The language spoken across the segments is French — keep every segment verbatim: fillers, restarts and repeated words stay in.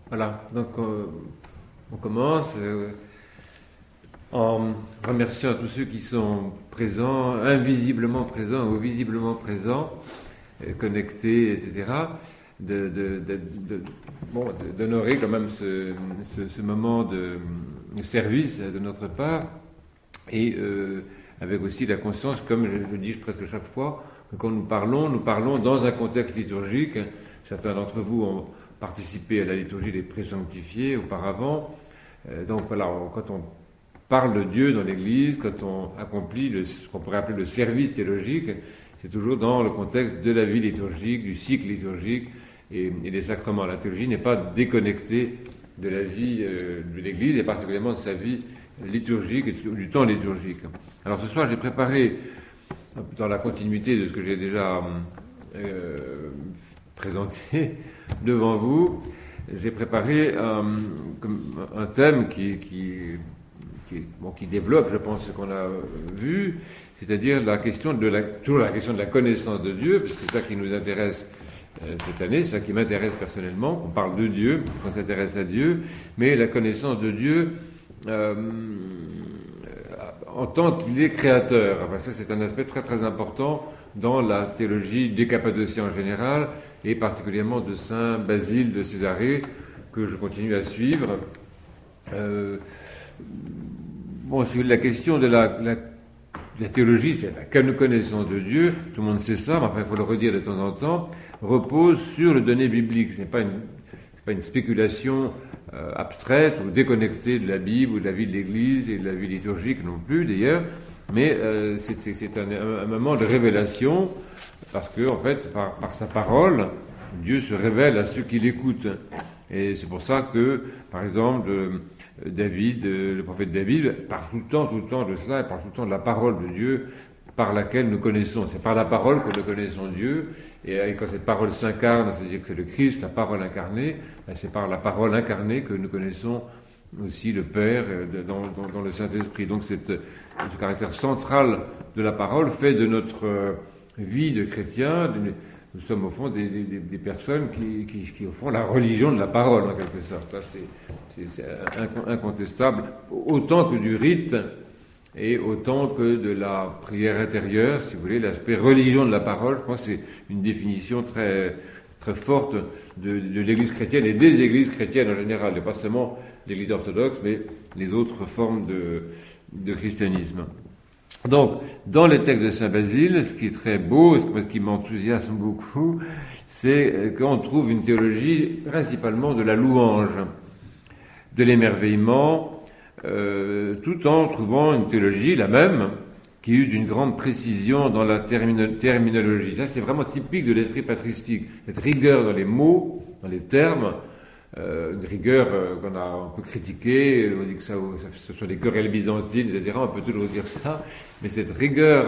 Voilà, donc euh, on commence euh, en remerciant tous ceux qui sont présents, invisiblement présents ou visiblement présents, euh, connectés, et cetera. De, de, de, de, bon, d'honorer quand même ce, ce, ce moment de, de service de notre part, et euh, avec aussi la conscience, comme je le dis presque chaque fois, que quand nous parlons, nous parlons dans un contexte liturgique. Certains d'entre vous ont participé à la liturgie des présanctifiés auparavant. Euh, donc voilà, on, quand on parle de Dieu dans l'Église, quand on accomplit le, ce qu'on pourrait appeler le service théologique, c'est toujours dans le contexte de la vie liturgique, du cycle liturgique et, et des sacrements. La théologie n'est pas déconnectée de la vie euh, de l'Église et particulièrement de sa vie liturgique et du temps liturgique. Alors ce soir, j'ai préparé, dans la continuité de ce que j'ai déjà euh, présenté devant vous, j'ai préparé un, un thème qui, qui, qui, bon, qui développe, je pense, ce qu'on a vu, c'est-à-dire la question de la, toujours la question de la connaissance de Dieu, parce que c'est ça qui nous intéresse euh, cette année, c'est ça qui m'intéresse personnellement, qu'on parle de Dieu, qu'on s'intéresse à Dieu, mais la connaissance de Dieu euh, en tant qu'il est créateur. Enfin, ça, c'est un aspect très très important dans la théologie des Cappadociens en général, et particulièrement de saint Basile de Césarée, que je continue à suivre. Euh, bon, c'est la question de la, la, la théologie, c'est la connaissance de Dieu, tout le monde sait ça, mais enfin, il faut le redire de temps en temps, repose sur le donné biblique. Ce n'est pas une, c'est pas une spéculation euh, abstraite ou déconnectée de la Bible ou de la vie de l'Église et de la vie liturgique non plus, d'ailleurs, mais euh, c'est, c'est, c'est un, un, un moment de révélation, parce que, en fait, par, par sa parole, Dieu se révèle à ceux qui l'écoutent. Et c'est pour ça que, par exemple, David, le prophète David, parle tout le temps, tout le temps de cela, il parle tout le temps de la parole de Dieu par laquelle nous connaissons. C'est par la parole que nous connaissons Dieu. Et quand cette parole s'incarne, c'est-à-dire que c'est le Christ, la parole incarnée, c'est par la parole incarnée que nous connaissons aussi le Père dans, dans, dans le Saint-Esprit. Donc cette, ce caractère central de la parole fait de notre vie de chrétien, nous sommes au fond des, des, des personnes qui, qui, qui au fond la religion de la parole en quelque sorte. Ça, c'est, c'est, c'est incontestable, autant que du rite et autant que de la prière intérieure, si vous voulez, l'aspect religion de la parole. Je pense que c'est une définition très très forte de, de l'Église chrétienne et des Églises chrétiennes en général, et pas seulement l'Église orthodoxe, mais les autres formes de, de christianisme. Donc, dans les textes de Saint Basile, ce qui est très beau, ce qui m'enthousiasme beaucoup, c'est qu'on trouve une théologie principalement de la louange, de l'émerveillement, euh, tout en trouvant une théologie, la même, qui eut d'une grande précision dans la termino- terminologie. Ça, c'est vraiment typique de l'esprit patristique, cette rigueur dans les mots, dans les termes, Euh, une rigueur euh, qu'on a un peu critiquée, on dit que ça, ça, ce sont des querelles byzantines, et cetera. On peut toujours dire ça, mais cette rigueur,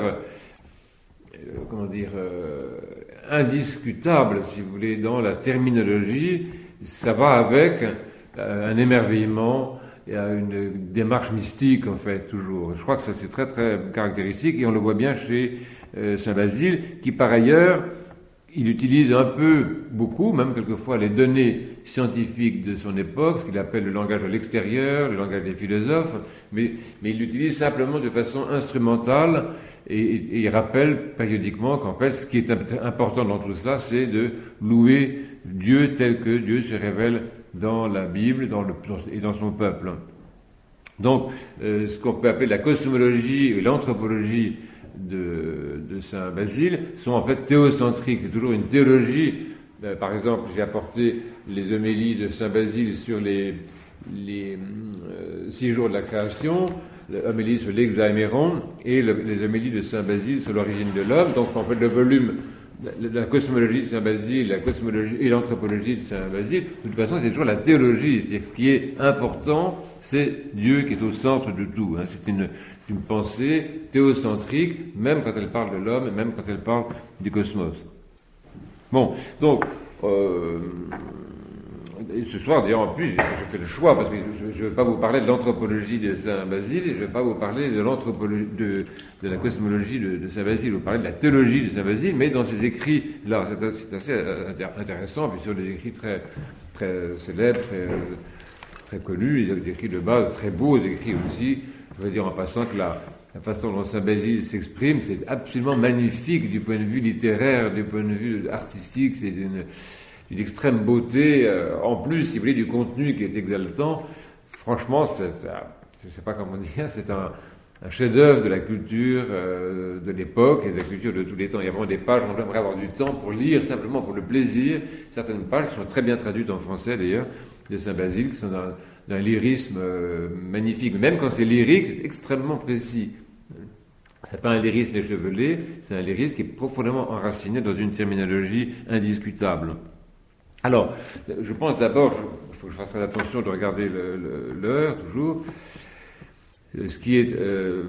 euh, comment dire, euh, indiscutable, si vous voulez, dans la terminologie, ça va avec euh, un émerveillement et une démarche mystique, en fait, toujours. Je crois que ça, c'est très, très caractéristique, et on le voit bien chez euh, Saint Basile, qui, par ailleurs, il utilise un peu, beaucoup, même quelquefois, les données scientifiques de son époque, ce qu'il appelle le langage de l'extérieur, le langage des philosophes, mais, mais il l'utilise simplement de façon instrumentale, et, et, et il rappelle périodiquement qu'en fait, ce qui est important dans tout cela, c'est de louer Dieu tel que Dieu se révèle dans la Bible dans le, et dans son peuple. Donc, euh, ce qu'on peut appeler la cosmologie et l'anthropologie de, de Saint Basile sont en fait théocentriques. C'est toujours une théologie. Euh, par exemple, j'ai apporté les homélies de Saint Basile sur les, les euh, six jours de la création, l'homélie sur l'Hexaéméron et le, les homélies de Saint Basile sur l'origine de l'homme. Donc, en fait, le volume, la, la cosmologie de Saint Basile, la cosmologie et l'anthropologie de Saint Basile, de toute façon, c'est toujours la théologie. C'est-à-dire que ce qui est important, c'est Dieu qui est au centre de tout. Hein. C'est une une pensée théocentrique, même quand elle parle de l'homme et même quand elle parle du cosmos. Bon, donc, euh, et ce soir, d'ailleurs, en plus, j'ai fait le choix, parce que je ne vais pas vous parler de l'anthropologie de Saint Basile, et je ne vais pas vous parler de l'anthropologie, de, de la cosmologie de, de Saint Basile, je vais vous parler de la théologie de Saint Basile, mais dans ses écrits, là, c'est, c'est assez intéressant, puis sur des écrits très, très célèbres, très, très connus, des écrits de base très beaux, des écrits aussi, je veux dire en passant que la, la façon dont Saint Basile s'exprime, c'est absolument magnifique du point de vue littéraire, du point de vue artistique, c'est d'une, d'une extrême beauté, euh, en plus, si vous voulez, du contenu qui est exaltant. Franchement, c'est, c'est, je ne sais pas comment dire, c'est un, un chef-d'œuvre de la culture euh, de l'époque et de la culture de tous les temps. Il y a vraiment des pages, on devrait avoir du temps pour lire, simplement pour le plaisir, certaines pages qui sont très bien traduites en français d'ailleurs, de Saint Basile, qui sont d'un, d'un lyrisme euh, magnifique. Même quand c'est lyrique, c'est extrêmement précis. C'est pas un lyrisme échevelé, c'est un lyrisme qui est profondément enraciné dans une terminologie indiscutable. Alors, je pense d'abord, il faut que je fasse attention de regarder le, le, l'heure toujours. Ce qui est euh,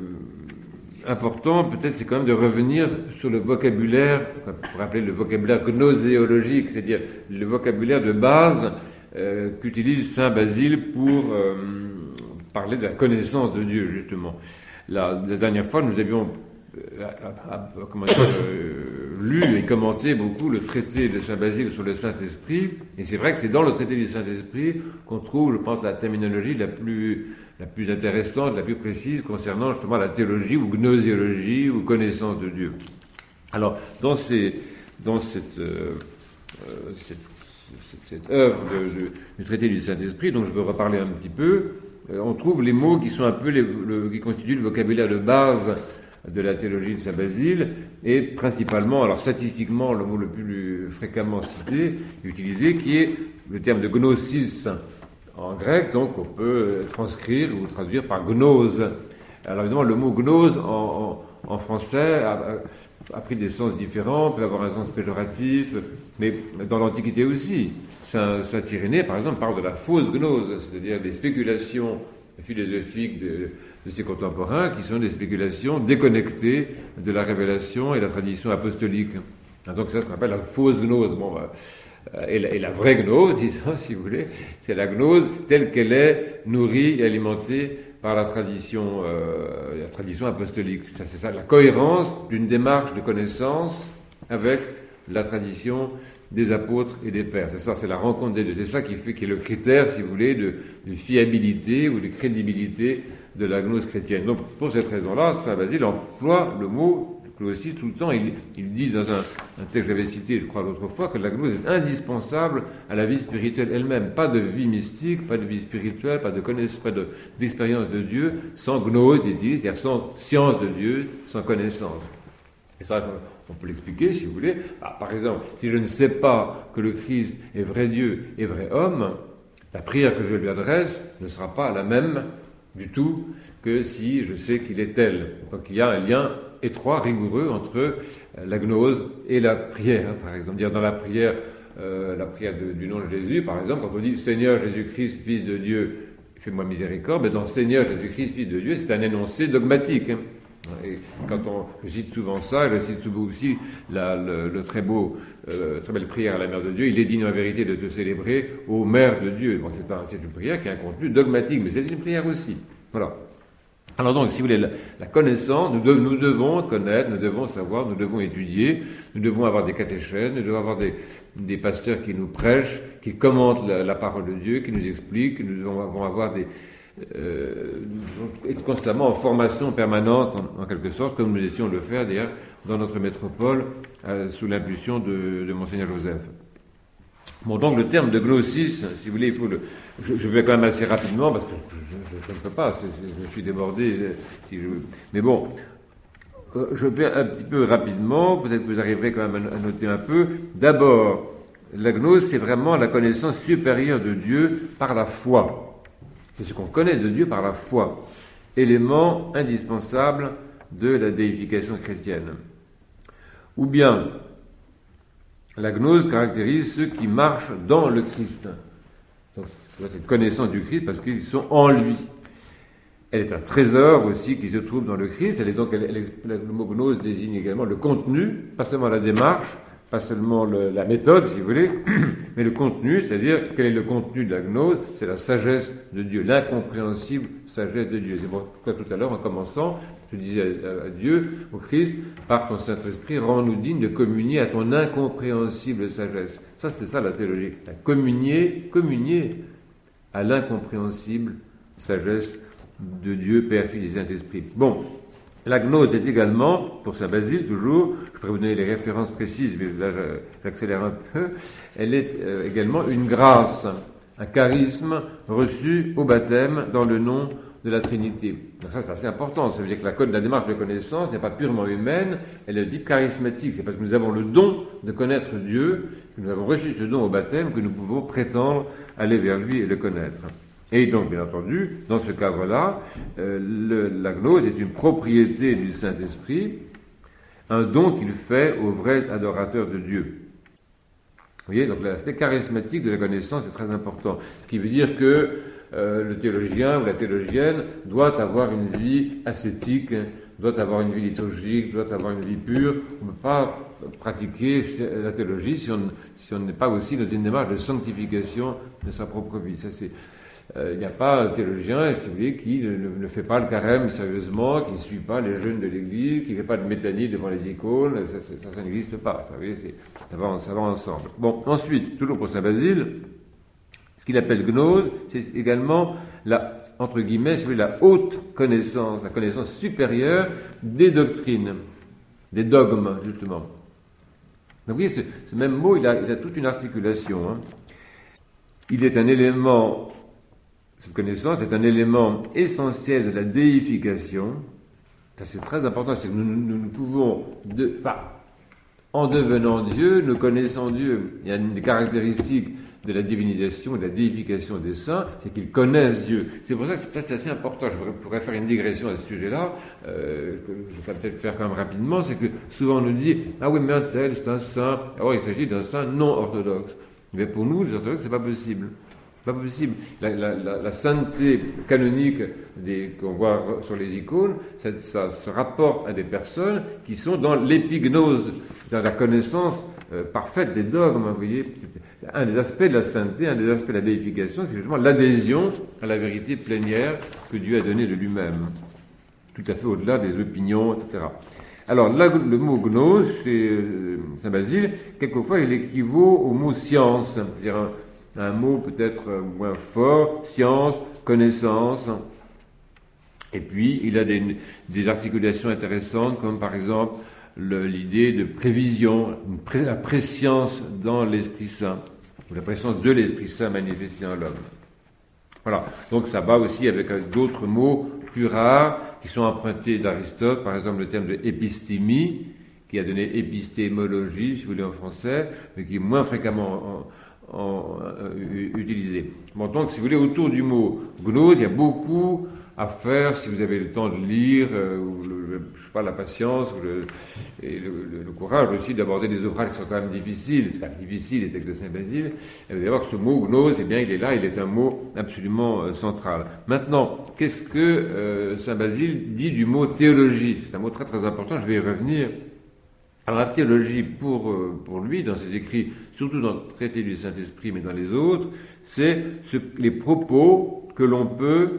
important, peut-être, c'est quand même de revenir sur le vocabulaire, on pourrait appeler le vocabulaire gnoséologique, c'est-à-dire le vocabulaire de base euh, qu'utilise Saint Basile pour euh, parler de la connaissance de Dieu, justement. La, la dernière fois, nous avions euh, à, à, comment dire, euh, lu et commenté beaucoup le traité de Saint Basile sur le Saint-Esprit, et c'est vrai que c'est dans le traité du Saint-Esprit qu'on trouve, je pense, la terminologie la plus la plus intéressante, la plus précise concernant justement la théologie ou gnoséologie ou connaissance de Dieu. Alors, dans ces, dans cette, euh, cette, cette, cette œuvre de, de, du traité du Saint-Esprit, dont je veux reparler un petit peu, euh, on trouve les mots qui sont un peu les, le, qui constituent le vocabulaire de base de la théologie de Saint Basile, et principalement, alors statistiquement, le mot le plus fréquemment cité, utilisé, qui est le terme de gnosis, en grec, donc on peut transcrire ou traduire par gnose. Alors évidemment, le mot gnose en, en, en français a, a pris des sens différents, peut avoir un sens péjoratif, mais dans l'Antiquité aussi. Saint, Saint Irénée, par exemple, parle de la fausse gnose, c'est-à-dire des spéculations philosophiques de, de ses contemporains, qui sont des spéculations déconnectées de la révélation et la tradition apostolique. Donc ça, ce qu'on appelle la fausse gnose. Bon, bah, Et la, et la vraie gnose, disons, si vous voulez, c'est la gnose telle qu'elle est nourrie et alimentée par la tradition, euh, la tradition apostolique. Ça, c'est ça, la cohérence d'une démarche de connaissance avec la tradition des apôtres et des pères. C'est ça, c'est la rencontre des deux. C'est ça qui fait, qui est le critère, si vous voulez, de, de fiabilité ou de crédibilité de la gnose chrétienne. Donc, pour cette raison-là, Saint Basile emploie le mot aussi tout le temps. Il, il dit dans un, un texte que j'avais cité, je crois l'autre fois, que la gnose est indispensable à la vie spirituelle elle-même. Pas de vie mystique, pas de vie spirituelle, pas de connaissance, pas de, d'expérience de Dieu, sans gnose, dit-il, c'est-à-dire sans science de Dieu, sans connaissance. Et ça, on peut l'expliquer, si vous voulez. Ah, par exemple, si je ne sais pas que le Christ est vrai Dieu et vrai homme, la prière que je lui adresse ne sera pas la même du tout que si je sais qu'il est tel. Donc il y a un lien étroit, rigoureux entre la gnose et la prière, par exemple. Dire dans la prière, euh, la prière de, du nom de Jésus, par exemple, quand on dit Seigneur Jésus-Christ, Fils de Dieu, fais-moi miséricorde, mais dans Seigneur Jésus-Christ, Fils de Dieu, c'est un énoncé dogmatique. Hein. Et quand on, je cite souvent ça, je cite souvent aussi la, le, le très beau, euh, très belle prière à la Mère de Dieu, il est digne en vérité de te célébrer ô Mère de Dieu. Bon, c'est, un, c'est une prière qui a un contenu dogmatique, mais c'est une prière aussi. Voilà. Alors donc, si vous voulez, la, la connaissance, nous, de, nous devons connaître, nous devons savoir, nous devons étudier, nous devons avoir des catéchènes, nous devons avoir des, des pasteurs qui nous prêchent, qui commentent la, la parole de Dieu, qui nous expliquent, nous devons avoir des, euh, être constamment en formation permanente, en, en quelque sorte, comme nous essayons de le faire d'ailleurs dans notre métropole, euh, sous l'impulsion de, de Monseigneur Joseph. Bon, donc le terme de gnosis, si vous voulez, il faut le, je, je vais quand même assez rapidement parce que je, je, je ne peux pas, c'est, c'est, je suis débordé. Si je, mais bon, euh, je vais un petit peu rapidement, peut-être que vous arriverez quand même à, à noter un peu. D'abord, la gnose, c'est vraiment la connaissance supérieure de Dieu par la foi. C'est ce qu'on connaît de Dieu par la foi, élément indispensable de la déification chrétienne. Ou bien, la gnose caractérise ceux qui marchent dans le Christ. Donc, c'est une connaissance du Christ parce qu'ils sont en lui. Elle est un trésor aussi qui se trouve dans le Christ. Elle est donc, elle, elle, le mot gnose désigne également le contenu, pas seulement la démarche, pas seulement le, la méthode, si vous voulez, mais le contenu, c'est-à-dire quel est le contenu de la gnose, c'est la sagesse de Dieu, l'incompréhensible sagesse de Dieu. C'est pourquoi tout à l'heure, en commençant, je disais à, à Dieu, au Christ, par ton Saint-Esprit, rends-nous dignes de communier à ton incompréhensible sagesse. Ça, c'est ça la théologie. La communier, communier à l'incompréhensible sagesse de Dieu, Père, Fils et Saint-Esprit. Bon. La gnose est également, pour Saint Basile toujours, je pourrais vous donner les références précises, mais là j'accélère un peu, elle est euh, également une grâce, un charisme reçu au baptême dans le nom de la Trinité. Donc ça c'est assez important, ça veut dire que la, la démarche de connaissance n'est pas purement humaine, elle est de type charismatique, c'est parce que nous avons le don de connaître Dieu, que nous avons reçu ce don au baptême, que nous pouvons prétendre aller vers lui et le connaître. Et donc, bien entendu, dans ce cadre-là, euh, le, la gnose est une propriété du Saint-Esprit, un don qu'il fait aux vrais adorateurs de Dieu. Vous voyez, donc l'aspect charismatique de la connaissance est très important. Ce qui veut dire que euh, le théologien ou la théologienne doit avoir une vie ascétique, doit avoir une vie liturgique, doit avoir une vie pure. On ne peut pas pratiquer la théologie si on si on n'est pas aussi dans une démarche de sanctification de sa propre vie. Ça, c'est Euh, il n'y a pas un théologien, si vous voulez, qui ne, ne, ne fait pas le carême sérieusement, qui ne suit pas les jeûnes de l'Église, qui ne fait pas de métanie devant les icônes, ça, ça, ça, ça n'existe pas, ça, vous voyez, c'est, ça, va, ça va ensemble. Bon, ensuite, toujours pour Saint Basile, ce qu'il appelle gnose, c'est également la, entre guillemets, si vous voulez, la haute connaissance, la connaissance supérieure des doctrines, des dogmes, justement. Donc vous voyez, ce, ce même mot, il a, il a toute une articulation. Hein. Il est un élément... Cette connaissance est un élément essentiel de la déification. Ça, c'est très important. C'est que nous, nous, nous pouvons, de, pas, en devenant Dieu, nous connaissons Dieu. Il y a une des caractéristiques de la divinisation, de la déification des saints, c'est qu'ils connaissent Dieu. C'est pour ça que ça, c'est assez important. Je pourrais faire une digression à ce sujet-là, euh, que je vais peut-être faire quand même rapidement. C'est que souvent on nous dit, ah oui, mais un tel, c'est un saint. Alors il s'agit d'un saint non orthodoxe. Mais pour nous, les orthodoxes, c'est pas possible. Pas possible. La, la, la, la sainteté canonique des, qu'on voit sur les icônes, ça, ça se rapporte à des personnes qui sont dans l'épignose, dans la connaissance euh, parfaite des dogmes. Vous voyez, c'est un des aspects de la sainteté, un des aspects de la déification, c'est justement l'adhésion à la vérité plénière que Dieu a donnée de lui-même, tout à fait au-delà des opinions, et cetera. Alors, là, le mot gnose chez euh, Saint Basile, quelquefois, il équivaut au mot science, c'est-à-dire un, un mot peut-être moins fort, science, connaissance. Et puis, il a des, des articulations intéressantes, comme par exemple le, l'idée de prévision, une pré, la préscience dans l'Esprit Saint, ou la préscience de l'Esprit Saint manifesté en l'homme. Voilà. Donc, ça va aussi avec d'autres mots plus rares, qui sont empruntés d'Aristote, par exemple le terme de épistémie, qui a donné épistémologie, si vous voulez, en français, mais qui est moins fréquemment en, en, euh, utilisé. Bon, donc, si vous voulez, autour du mot gnose, il y a beaucoup à faire si vous avez le temps de lire, euh, ou le, je sais pas, la patience, ou le, et le, le, le courage aussi d'aborder des ouvrages qui sont quand même difficiles, c'est quand même difficile, les textes de Saint Basile, et vous allez voir que ce mot gnose, eh bien, il est là, il est un mot absolument euh, central. Maintenant, qu'est-ce que euh, Saint Basile dit du mot théologie? C'est un mot très très important, je vais y revenir. Alors la théologie, pour, euh, pour lui, dans ses écrits, surtout dans le traité du Saint-Esprit, mais dans les autres, c'est ce, les propos que l'on peut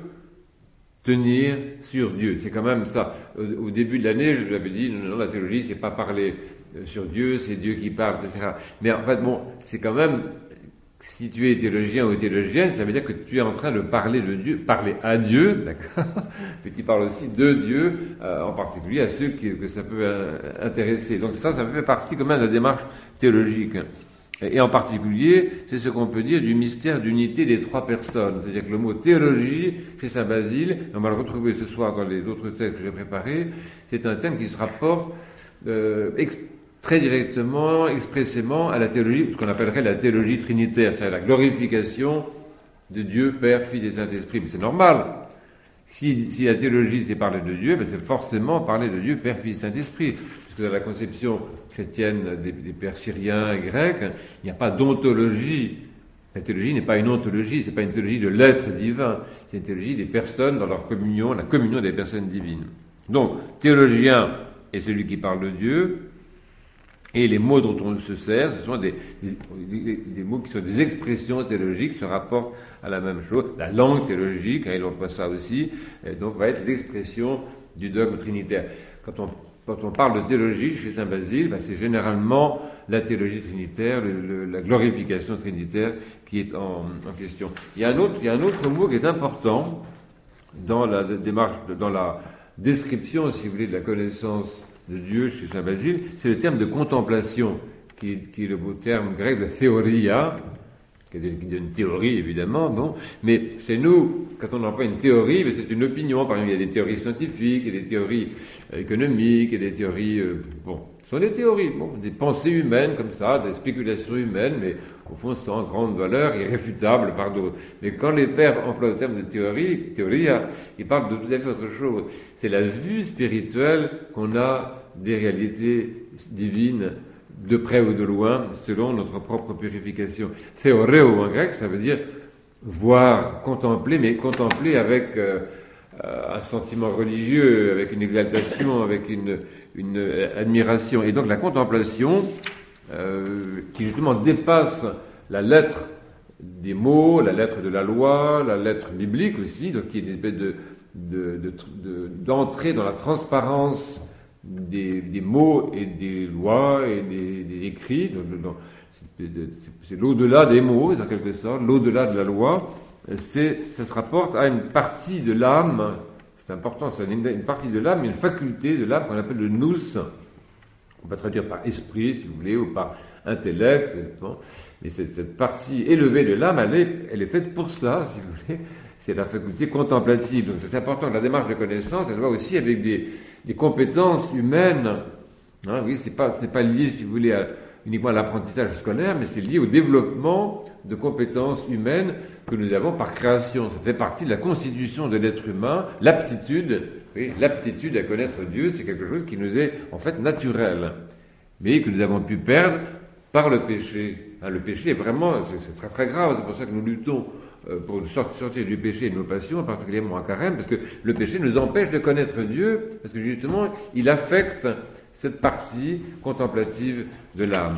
tenir sur Dieu. C'est quand même ça. Au, au début de l'année, je lui avais dit, non, non, la théologie, c'est pas parler sur Dieu, c'est Dieu qui parle, et cetera. Mais en fait, bon, c'est quand même, si tu es théologien ou théologienne, ça veut dire que tu es en train de parler de Dieu, parler à Dieu, d'accord, mais tu parles aussi de Dieu, euh, en particulier à ceux qui, que ça peut euh, intéresser. Donc ça, ça fait partie quand même de la démarche théologique. Et en particulier, c'est ce qu'on peut dire du mystère d'unité des trois personnes. C'est-à-dire que le mot théologie, chez Saint Basile, on va le retrouver ce soir dans les autres textes que j'ai préparés, c'est un terme qui se rapporte euh, ex- très directement, expressément à la théologie, ce qu'on appellerait la théologie trinitaire, c'est-à-dire la glorification de Dieu, Père, Fils et Saint-Esprit. Mais c'est normal. Si, si la théologie c'est parler de Dieu, ben c'est forcément parler de Dieu, Père, Fils et Saint-Esprit. Parce que dans la conception chrétienne des, des pères syriens et grecs, il n'y a pas d'ontologie. La théologie n'est pas une ontologie, c'est pas une théologie de l'être divin, c'est une théologie des personnes dans leur communion, la communion des personnes divines. Donc, théologien est celui qui parle de Dieu, Et les mots dont on se sert, ce sont des, des, des mots qui sont des expressions théologiques, se rapportent à la même chose. La langue théologique, hein, il emploie ça aussi, et donc va être l'expression du dogme trinitaire. Quand on, quand on parle de théologie chez Saint Basile, ben c'est généralement la théologie trinitaire, le, le, la glorification trinitaire qui est en, en question. Il y a un autre, il y a un autre mot qui est important dans la démarche, dans la description, si vous voulez, de la connaissance de Dieu chez Saint Basile, c'est le terme de contemplation, qui, qui est le beau terme grec de théoria, qui est une théorie évidemment, bon, mais chez nous, quand on emploie une théorie, mais c'est une opinion. Par exemple, il y a des théories scientifiques, il y a des théories économiques, il y a des théories, euh, bon, ce sont des théories, bon, des pensées humaines comme ça, des spéculations humaines, mais au fond sans grande valeur, irréfutables par d'autres. Mais quand les pères emploient le terme de théorie, théoria, ils parlent de tout à fait autre chose. C'est la vue spirituelle qu'on a des réalités divines, de près ou de loin, selon notre propre purification. Théoreo en grec, ça veut dire voir, contempler, mais contempler avec euh, un sentiment religieux, avec une exaltation, avec une, une admiration. Et donc la contemplation, euh, qui justement dépasse la lettre des mots, la lettre de la loi, la lettre biblique aussi, donc qui est une espèce de, de, de, de, d'entrer dans la transparence Des, des mots et des lois et des, des écrits, donc, donc, c'est, c'est l'au-delà des mots, en quelque sorte, l'au-delà de la loi, c'est, ça se rapporte à une partie de l'âme, c'est important, c'est une, une partie de l'âme, une faculté de l'âme qu'on appelle le nous, on peut traduire par esprit, si vous voulez, ou par intellect, bon, mais cette, cette partie élevée de l'âme, elle est, elle est faite pour cela, si vous voulez, c'est la faculté contemplative. Donc c'est important que la démarche de connaissance, elle va aussi avec des des compétences humaines, hein, oui, c'est pas, c'est pas lié, si vous voulez, à, uniquement à l'apprentissage scolaire, mais c'est lié au développement de compétences humaines que nous avons par création. Ça fait partie de la constitution de l'être humain, l'aptitude, oui, l'aptitude à connaître Dieu, c'est quelque chose qui nous est, en fait, naturel, mais que nous avons pu perdre par le péché. Hein, le péché est vraiment, c'est, c'est très très grave, c'est pour ça que nous luttons pour sortir du péché et de nos passions, particulièrement à Carême, parce que le péché nous empêche de connaître Dieu, parce que justement, il affecte cette partie contemplative de l'âme.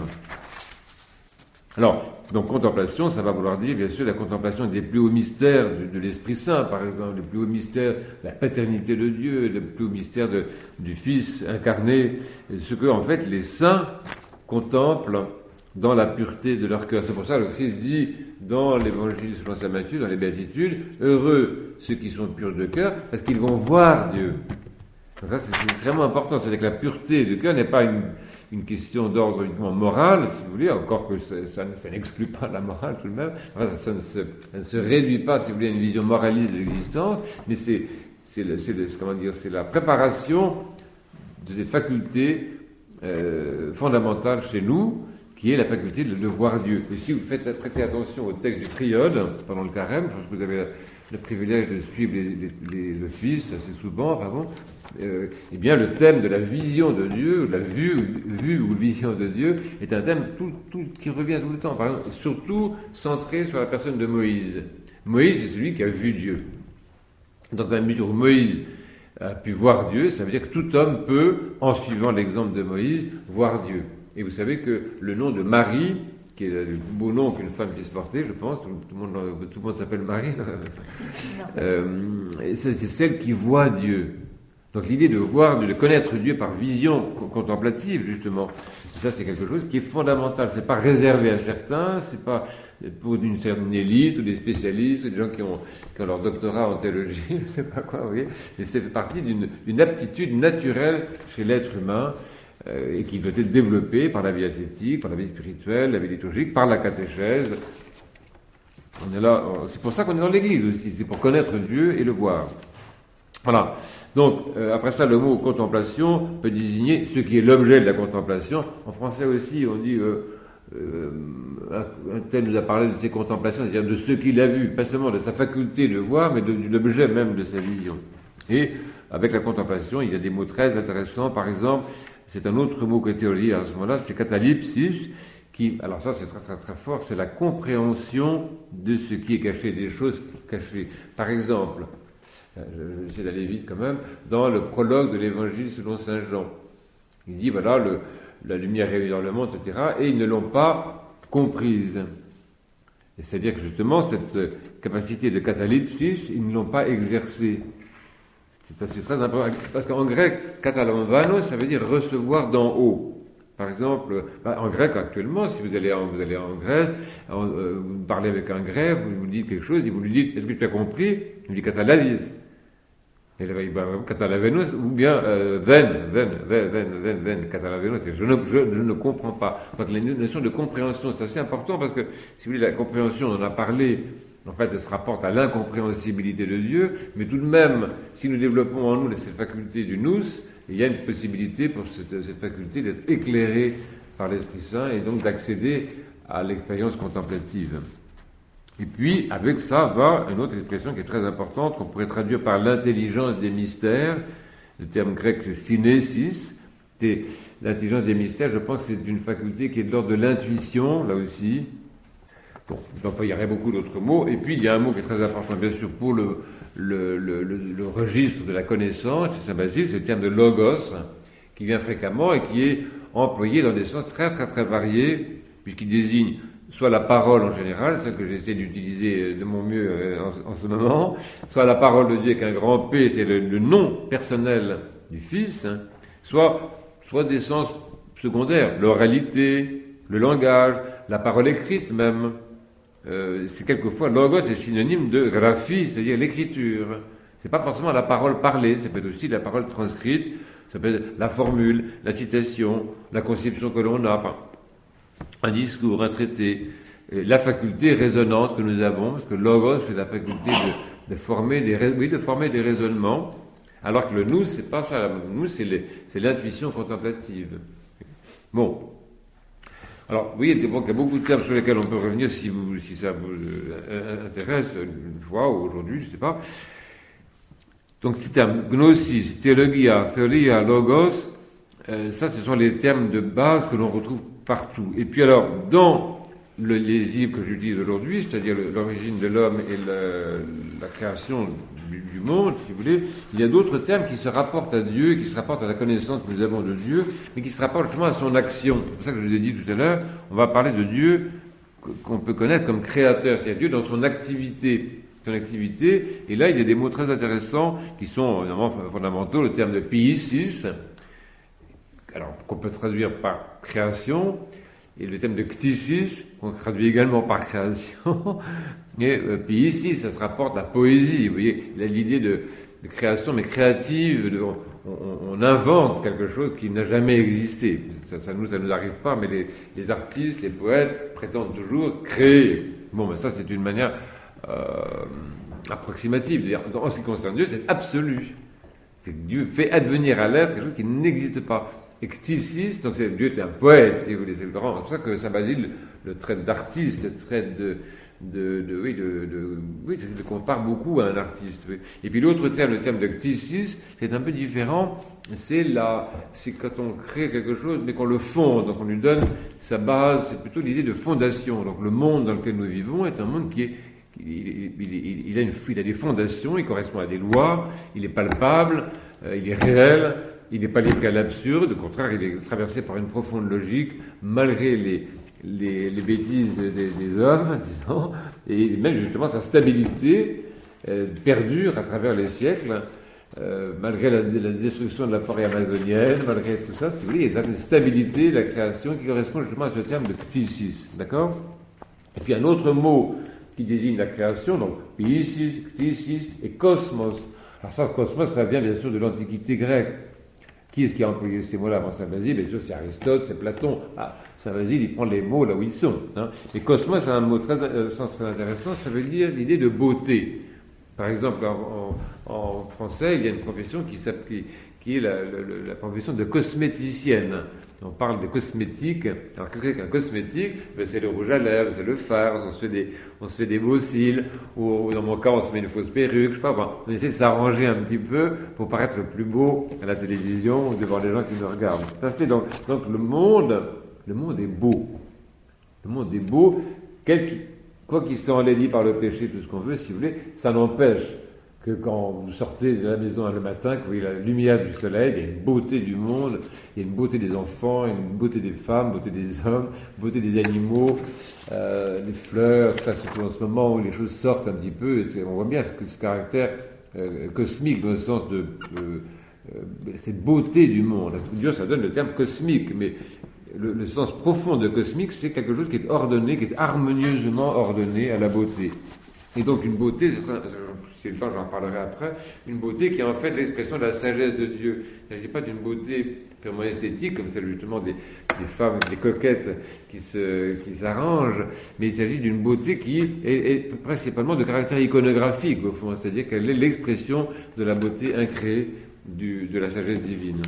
Alors, donc contemplation, ça va vouloir dire, bien sûr, la contemplation des plus hauts mystères de, de l'Esprit Saint, par exemple, les plus hauts mystères de la paternité de Dieu, les plus hauts mystères de, du Fils incarné, ce que, en fait, les saints contemplent dans la pureté de leur cœur. C'est pour ça que le Christ dit dans l'évangile selon saint Matthieu, dans les béatitudes, heureux ceux qui sont purs de cœur, parce qu'ils vont voir Dieu. Donc ça, c'est, c'est vraiment important. C'est-à-dire que la pureté du cœur n'est pas une, une question d'ordre uniquement moral, si vous voulez, encore que ça, ça, ça n'exclut pas la morale tout de même. Enfin, ça, ne se, ça ne se réduit pas, si vous voulez, à une vision moraliste de l'existence, mais c'est, c'est, le, c'est, le, comment dire, c'est la préparation de cette faculté euh, fondamentale chez nous, qui est la faculté de, de voir Dieu. Et si vous faites prêter attention au texte du triode pendant le carême, je pense que vous avez le, le privilège de suivre les, les, les, le Fils assez souvent, pardon, euh, eh bien le thème de la vision de Dieu, la vue, vue ou vision de Dieu, est un thème tout, tout, qui revient tout le temps, par exemple, surtout centré sur la personne de Moïse. Moïse, c'est celui qui a vu Dieu. Dans la mesure où Moïse a pu voir Dieu, ça veut dire que tout homme peut, en suivant l'exemple de Moïse, voir Dieu. Et vous savez que le nom de Marie, qui est le beau nom qu'une femme puisse porter, je pense, tout, tout, le, monde, tout le monde s'appelle Marie, euh, c'est, c'est celle qui voit Dieu. Donc l'idée de voir, de connaître Dieu par vision contemplative, justement, ça c'est quelque chose qui est fondamental. C'est pas réservé à certains, c'est pas pour une certaine élite ou des spécialistes, ou des gens qui ont, qui ont leur doctorat en théologie, je sais pas quoi, vous voyez. Mais c'est fait partie d'une, d'une aptitude naturelle chez l'être humain, euh, et qui doit être développée par la vie ascétique, par la vie spirituelle, la vie liturgique, par la catéchèse. On est là, c'est pour ça qu'on est dans l'église aussi, c'est pour connaître Dieu et le voir. Voilà. Donc, euh, après ça, le mot contemplation peut désigner ce qui est l'objet de la contemplation. En français aussi, on dit, euh, euh, un, un tel nous a parlé de ses contemplations, c'est-à-dire de ce qu'il a vu, pas seulement de sa faculté de voir, mais de, de l'objet même de sa vision. Et avec la contemplation, il y a des mots très intéressants. Par exemple, c'est un autre mot que théologie à ce moment-là, c'est catalepsis, qui, alors ça c'est très très très fort, c'est la compréhension de ce qui est caché, des choses cachées. Par exemple, je vais essayer d'aller vite quand même, dans le prologue de l'évangile selon saint Jean, il dit voilà, le, la lumière réunie dans le monde, et cetera, et ils ne l'ont pas comprise. Et c'est-à-dire que justement, cette capacité de catalepsis, ils ne l'ont pas exercée. C'est assez très important, parce qu'en grec, katalambano, ça veut dire recevoir d'en haut. Par exemple, en grec actuellement, si vous allez en, vous allez en Grèce, en, euh, vous parlez avec un grec, vous lui dites quelque chose, et vous lui dites, est-ce que tu as compris? Il vous dit katalavis. Katalavenos, ou bien euh, ven, ven, ven, ven, ven, ven, katalavenos, je ne, je, je ne comprends pas. Donc la notion de compréhension, c'est assez important parce que, si vous voulez, la compréhension, on en a parlé, en fait, elle se rapporte à l'incompréhensibilité de Dieu, mais tout de même, si nous développons en nous cette faculté du nous, il y a une possibilité pour cette, cette faculté d'être éclairé par l'Esprit Saint et donc d'accéder à l'expérience contemplative. Et puis, avec ça va une autre expression qui est très importante, qu'on pourrait traduire par l'intelligence des mystères. Le terme grec, c'est synesis. C'est l'intelligence des mystères, je pense que c'est une faculté qui est de l'ordre de l'intuition, là aussi. Bon, donc il y aurait beaucoup d'autres mots. Et puis, il y a un mot qui est très important, bien sûr, pour le, le, le, le, le registre de la connaissance, chez Saint Basile, c'est le terme de logos, qui vient fréquemment et qui est employé dans des sens très, très, très variés, puisqu'il désigne soit la parole en général, celle que j'essaie d'utiliser de mon mieux en, en ce moment, soit la parole de Dieu avec un grand P, c'est le, le nom personnel du Fils, hein, soit, soit des sens secondaires, l'oralité, le langage, la parole écrite même. Euh, c'est quelquefois, logos est synonyme de graphie, c'est-à-dire l'écriture. C'est pas forcément la parole parlée, ça peut être aussi la parole transcrite, ça peut être la formule, la citation, la conception que l'on a, enfin, un discours, un traité, la faculté résonante que nous avons, parce que logos, c'est la faculté de, de former des, oui, de former des raisonnements, alors que le nous, c'est pas ça. Le nous, c'est, les, c'est l'intuition contemplative. Bon. Alors, vous voyez, donc, il y a beaucoup de termes sur lesquels on peut revenir si vous, si ça vous euh, intéresse, une fois ou aujourd'hui, je sais pas. Donc, ces termes, gnosis, théologia, théoria, logos, euh, ça, ce sont les termes de base que l'on retrouve partout. Et puis alors, dans le, les livres que j'utilise aujourd'hui, c'est-à-dire l'origine de l'homme et le, la création du, du monde, si vous voulez, il y a d'autres termes qui se rapportent à Dieu, qui se rapportent à la connaissance que nous avons de Dieu, mais qui se rapportent justement à son action. C'est pour ça que je vous ai dit tout à l'heure, on va parler de Dieu qu'on peut connaître comme créateur, c'est-à-dire Dieu dans son activité. Son activité, et là il y a des mots très intéressants qui sont évidemment fondamentaux, le terme de piesis, alors qu'on peut traduire par création, et le thème de ktisis, qu'on traduit également par création, et euh, puis ici, ça se rapporte à poésie, vous voyez, il a l'idée de, de création, mais créative, de, on, on invente quelque chose qui n'a jamais existé. Ça, ça nous, ça nous arrive pas, mais les, les artistes, les poètes prétendent toujours créer. Bon, ben ça, c'est une manière euh, approximative. En ce qui concerne Dieu, c'est absolu. C'est que Dieu fait advenir à l'être quelque chose qui n'existe pas. Ecticis, donc c'est, Dieu est un poète, si vous voulez, c'est le grand. C'est pour ça que Saint Basile le traite d'artiste, le traite de, de, de, oui, de, de, oui, le compare beaucoup à un artiste. Oui. Et puis l'autre terme, le terme de ecticis, c'est un peu différent. C'est la, c'est quand on crée quelque chose, mais qu'on le fonde, donc on lui donne sa base. C'est plutôt l'idée de fondation. Donc le monde dans lequel nous vivons est un monde qui est Il, il, il, il, a une, il a des fondations, il correspond à des lois, il est palpable, euh, il est réel, il n'est pas livré à l'absurde, au contraire, il est traversé par une profonde logique, malgré les, les, les bêtises des, des hommes, disons, et même justement sa stabilité euh, perdure à travers les siècles, euh, malgré la, la destruction de la forêt amazonienne, malgré tout ça, si vous voulez, il y a une stabilité de la création qui correspond justement à ce terme de ktisis, d'accord? Et puis un autre mot qui désigne la création, donc piesis, ktisis et cosmos. Alors ça, cosmos, ça vient bien sûr de l'Antiquité grecque. Qui est-ce qui a employé ces mots-là avant Saint Basile? Bien sûr, c'est Aristote, c'est Platon. Ah, Saint Basile, il prend les mots là où ils sont. Hein. Et cosmos, c'est un mot très, euh, sens très intéressant, ça veut dire l'idée de beauté. Par exemple, en, en, en français, il y a une profession qui, qui, qui est la, la, la profession de cosméticienne. On parle de cosmétiques. Alors, qu'est-ce qu'un cosmétique? Ben, c'est le rouge à lèvres, c'est le fard, on se fait des, on se fait des beaux cils, ou, ou dans mon cas, on se met une fausse perruque, je sais pas, bon, on essaie de s'arranger un petit peu pour paraître le plus beau à la télévision ou devant les gens qui nous regardent. Ça, c'est donc, donc le monde, le monde est beau. Le monde est beau, quel, quoi qu'il soit enlaidi par le péché, tout ce qu'on veut, si vous voulez, ça n'empêche que quand vous sortez de la maison le matin, que vous voyez la lumière du soleil, il y a une beauté du monde, il y a une beauté des enfants, une beauté des femmes, une beauté des hommes, une beauté des animaux, euh, des fleurs, ça surtout en ce moment où les choses sortent un petit peu, et on voit bien ce, ce caractère euh, cosmique dans le sens de euh, euh, cette beauté du monde. Dieu, ça donne le terme cosmique, mais le, le sens profond de cosmique, c'est quelque chose qui est ordonné, qui est harmonieusement ordonné à la beauté. Et donc une beauté, si le temps j'en parlerai après, une beauté qui est en fait l'expression de la sagesse de Dieu. Il ne s'agit pas d'une beauté purement esthétique, comme celle justement des, des femmes, des coquettes qui, se, qui s'arrangent, mais il s'agit d'une beauté qui est, est principalement de caractère iconographique, au fond, c'est-à-dire qu'elle est l'expression de la beauté incréée du, de la sagesse divine.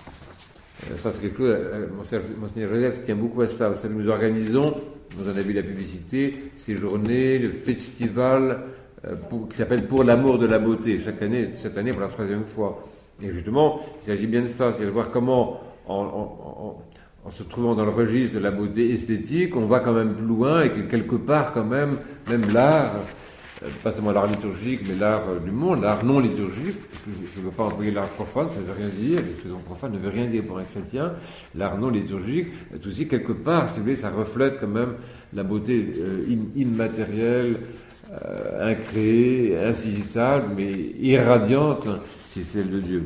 Ça, c'est quelque chose, Monseigneur Joseph tient beaucoup à ça. Vous savez, nous organisons, vous en avez vu la publicité, ces journées, le festival euh, pour, qui s'appelle Pour l'amour de la beauté, chaque année, cette année pour la troisième fois. Et justement, il s'agit bien de ça, c'est de voir comment, en, en, en, en se trouvant dans le registre de la beauté esthétique, on va quand même plus loin et que quelque part, quand même, même l'art, pas seulement l'art liturgique, mais l'art du monde, l'art non liturgique, je ne veux pas employer l'art profane, ça ne veut rien dire, l'expression profane ne veut rien dire pour un chrétien, l'art non liturgique est aussi quelque part, si vous voulez, ça reflète quand même la beauté euh, immatérielle, euh, incréée, insaisissable, mais irradiante, qui est celle de Dieu.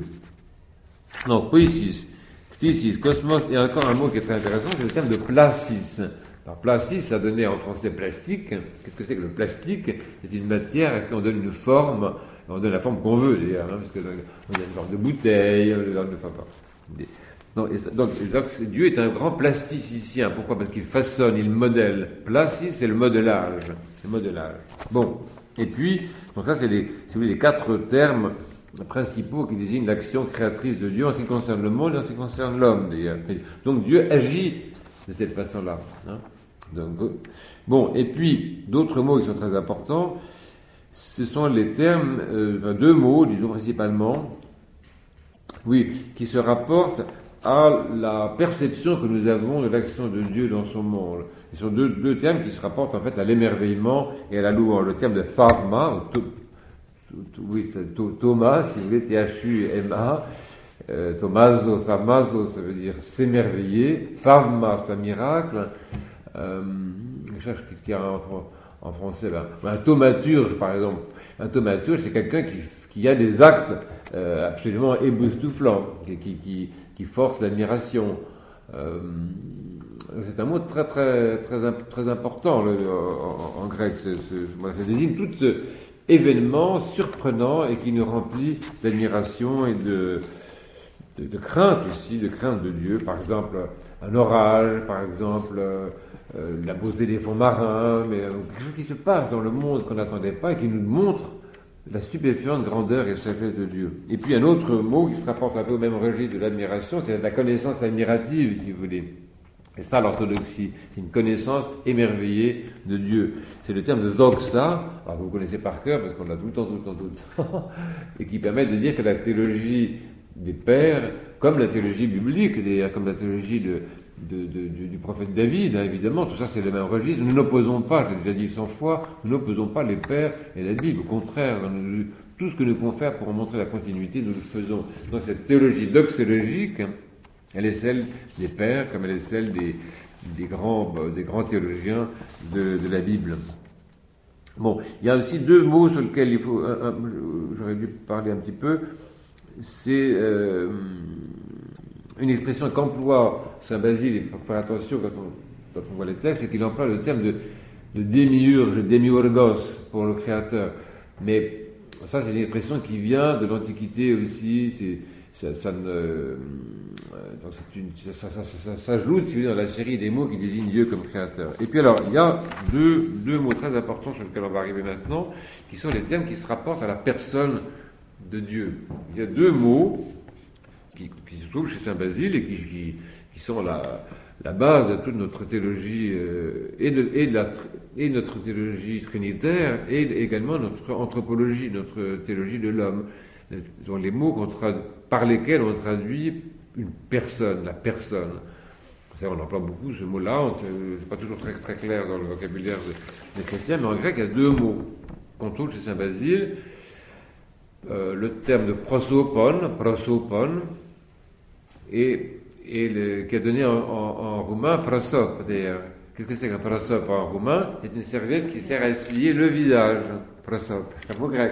Donc, poiesis, ctisis, cosmos, et encore un mot qui est très intéressant, c'est le terme de placis. Alors, plastique, ça donnait en français plastique. Qu'est-ce que c'est que le plastique? C'est une matière à qui on donne une forme, on donne la forme qu'on veut, d'ailleurs, hein, parce que on a une forme de bouteille, on donne une forme. Donc, et ça, donc, donc, Dieu est un grand plasticicien. Pourquoi? Parce qu'il façonne, il modèle. Plastique, c'est le modelage. C'est le modelage. Bon. Et puis, donc ça, c'est les, si vous voulez, les quatre termes principaux qui désignent l'action créatrice de Dieu en ce qui concerne le monde et en ce qui concerne l'homme, d'ailleurs. Donc, Dieu agit de cette façon-là, hein. Donc, bon, et puis, d'autres mots qui sont très importants, ce sont les termes, euh, deux mots, disons principalement, oui, qui se rapportent à la perception que nous avons de l'action de Dieu dans son monde. Ce sont deux, deux termes qui se rapportent en fait à l'émerveillement et à la louange. Le terme de thavma, to, to, to, oui, c'est to, Thomas, si vous voulez, T H U M A, euh, Thomaso, thamazo, ça veut dire s'émerveiller, thavma, c'est un miracle. Euh, je cherche ce qu'il y a en, en français là. Un thaumaturge, par exemple. Un thaumaturge, c'est quelqu'un qui, qui a des actes euh, absolument éboustouflants, qui, qui, qui, qui force l'admiration. Euh, c'est un mot très très très très important le, en, en grec. C'est, c'est, voilà, ça désigne tout ce événement surprenant et qui nous remplit d'admiration et de, de, de crainte aussi, de crainte de Dieu. Par exemple, un orage, par exemple. Euh, Euh, la beauté des fonds marins, mais euh, quelque chose qui se passe dans le monde qu'on n'attendait pas et qui nous montre la stupéfiante grandeur et sagesse de Dieu. Et puis un autre mot qui se rapporte un peu au même registre de l'admiration, c'est la connaissance admirative, si vous voulez. C'est ça l'orthodoxie, c'est une connaissance émerveillée de Dieu. C'est le terme de doxa, alors vous connaissez par cœur parce qu'on l'a tout le temps, tout le temps, tout le temps, et qui permet de dire que la théologie des pères, comme la théologie biblique, d'ailleurs, comme la théologie de De, de, du, du prophète David, hein, évidemment, tout ça c'est le même registre. Nous n'opposons pas, je l'ai déjà dit cent fois, nous n'opposons pas les pères et la Bible. Au contraire, nous, tout ce que nous pouvons faire pour montrer la continuité, nous le faisons. Donc cette théologie doxologique, hein, elle est celle des pères, comme elle est celle des, des, grands, des grands théologiens de, de la Bible. Bon, il y a aussi deux mots sur lesquels il faut, un, un, j'aurais dû parler un petit peu. C'est euh, une expression qu'emploie Saint Basile, il faut faire attention quand on, quand on voit les textes, c'est qu'il emploie le terme de, de démiurge, démiurgos pour le Créateur. Mais ça, c'est une expression qui vient de l'Antiquité aussi, c'est, ça, ça, ne, donc c'est une, ça, ça, ça, ça s'ajoute, si vous voulez, dans la série des mots qui désignent Dieu comme Créateur. Et puis alors, il y a deux, deux mots très importants sur lesquels on va arriver maintenant, qui sont les termes qui se rapportent à la personne de Dieu. Il y a deux mots qui, qui se trouvent chez Saint Basile et qui, qui, qui sont la, la base de toute notre théologie euh, et, de, et, de la, et notre théologie trinitaire et également notre anthropologie, notre théologie de l'homme. Ce sont les mots qu'on tradu, par lesquels on traduit une personne, la personne. Ça, on emploie beaucoup ce mot-là, c'est pas toujours très, très clair dans le vocabulaire des chrétiens, mais en grec il y a deux mots qu'on trouve chez Saint Basile. euh, le terme de prosopon, prosopon, et, et le, qui a donné en, en, en roumain prosop d'ailleurs. Qu'est-ce que c'est qu'un prosop en roumain? C'est une serviette qui sert à essuyer le visage. Prosop, c'est un mot grec.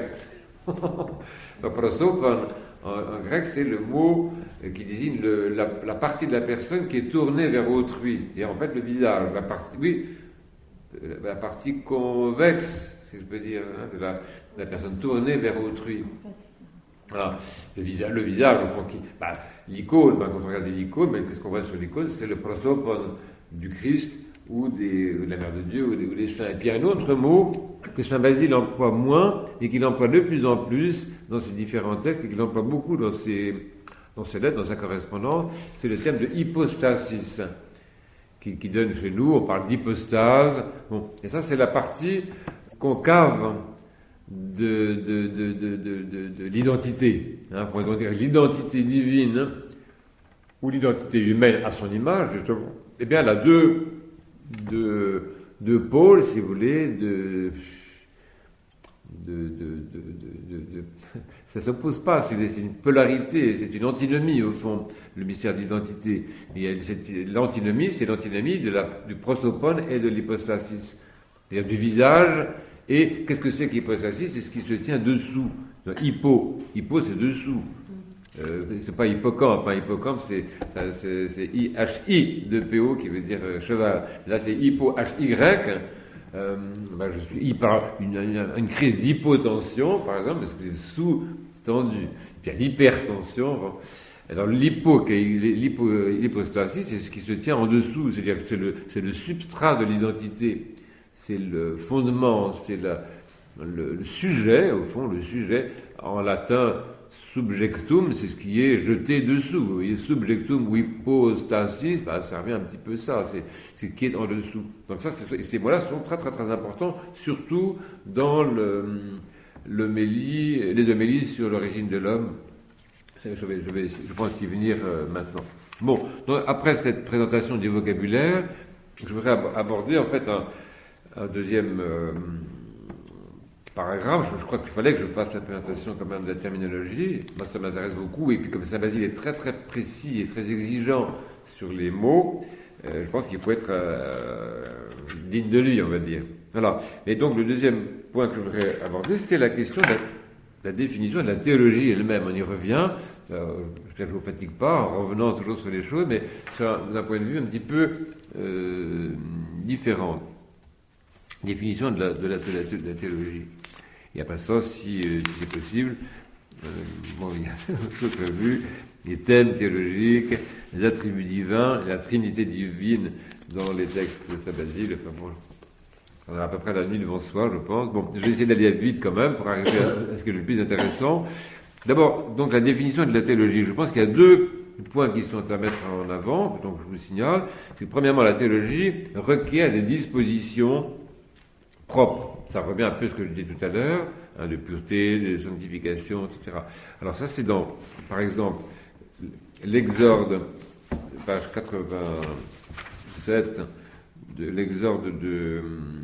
Donc prosopon, en, en grec, c'est le mot qui désigne le, la, la partie de la personne qui est tournée vers autrui. C'est en fait le visage, la partie, oui, la partie convexe, si je peux dire, hein, de, la, de la personne tournée vers autrui. Voilà. Le visage, le visage, au fond, qui, bah, l'icône, bah, quand on regarde l'icône, bah, qu'est-ce qu'on voit sur l'icône? C'est le prosopon du Christ ou, des, ou de la Mère de Dieu ou des, ou des saints. Et puis un autre mot que saint Basile emploie moins et qu'il emploie de plus en plus dans ses différents textes et qu'il emploie beaucoup dans ses, dans ses lettres, dans sa correspondance, c'est le terme de hypostasis, qui, qui donne chez nous, on parle d'hypostase. Bon, et ça, c'est la partie concave de, de, de, de, de, de, de l'identité. Hein, pour dire l'identité divine ou l'identité humaine à son image, justement. Eh bien, elle a deux, deux, deux pôles, si vous voulez, de, de, de, de, de, de, de ça ne s'oppose pas, c'est une polarité, c'est une antinomie au fond, le mystère d'identité. L'antinomie, c'est l'antinomie de la, du prosopone et de l'hypostasis, c'est-à-dire du visage. Et qu'est-ce que c'est qu'hypostasis? C'est ce qui se tient dessous. Donc, hypo, hypo c'est dessous. Euh, c'est pas hippocampe, hein. Hippocampe c'est, ça, c'est, c'est I H I de P O qui veut dire euh, cheval. Là c'est hypo H Y. Euh, ben, je suis par une, une, une crise d'hypotension par exemple parce que c'est sous-tendu. Puis il y a l'hypertension. Bon. Alors l'hypo, l'hypo, l'hypostasie, c'est ce qui se tient en dessous, c'est-à-dire que c'est le, c'est le substrat de l'identité, c'est le fondement, c'est la, le, le sujet au fond, le sujet en latin. Subjectum, c'est ce qui est jeté dessous. Vous voyez, subjectum ou hypostasis, bah, ça revient un petit peu ça, c'est, c'est ce qui est en dessous. Donc ça, c'est, ces mots-là sont très très très importants, surtout dans le, le méli, les homélies sur l'origine de l'homme. Ça, je vais, je vais, je pense y venir euh, maintenant. Bon, donc après cette présentation du vocabulaire, je voudrais aborder en fait un, un deuxième euh, paragraphe. Je, je crois qu'il fallait que je fasse la présentation quand même de la terminologie. Moi, ça m'intéresse beaucoup. Et puis, comme saint Basile est très très précis et très exigeant sur les mots, euh, je pense qu'il faut être euh, digne de lui, on va dire. Voilà. Et donc, le deuxième point que je voudrais aborder, c'était la question de la, la définition de la théologie elle-même. On y revient. Euh, je ne vous fatigue pas en revenant toujours sur les choses, mais d'un point de vue un petit peu euh, différent. Définition de la, de la, de la, de la théologie. Et après ça, si, euh, si c'est possible, euh, bon, il y a autre chose prévu, les thèmes théologiques, les attributs divins, la trinité divine dans les textes de saint Basile. Enfin bon, on a à peu près la nuit devant soi, je pense. Bon, je vais essayer d'aller vite quand même pour arriver à, à ce qui est le plus intéressant. D'abord, donc la définition de la théologie. Je pense qu'il y a deux points qui sont à mettre en avant, donc je vous signale. C'est que premièrement, la théologie requiert des dispositions propre. Ça revient un peu à ce que je disais tout à l'heure, hein, de pureté, de sanctification, et cetera. Alors ça, c'est dans, par exemple, l'Exorde, page quatre-vingt-sept, de l'Exorde de...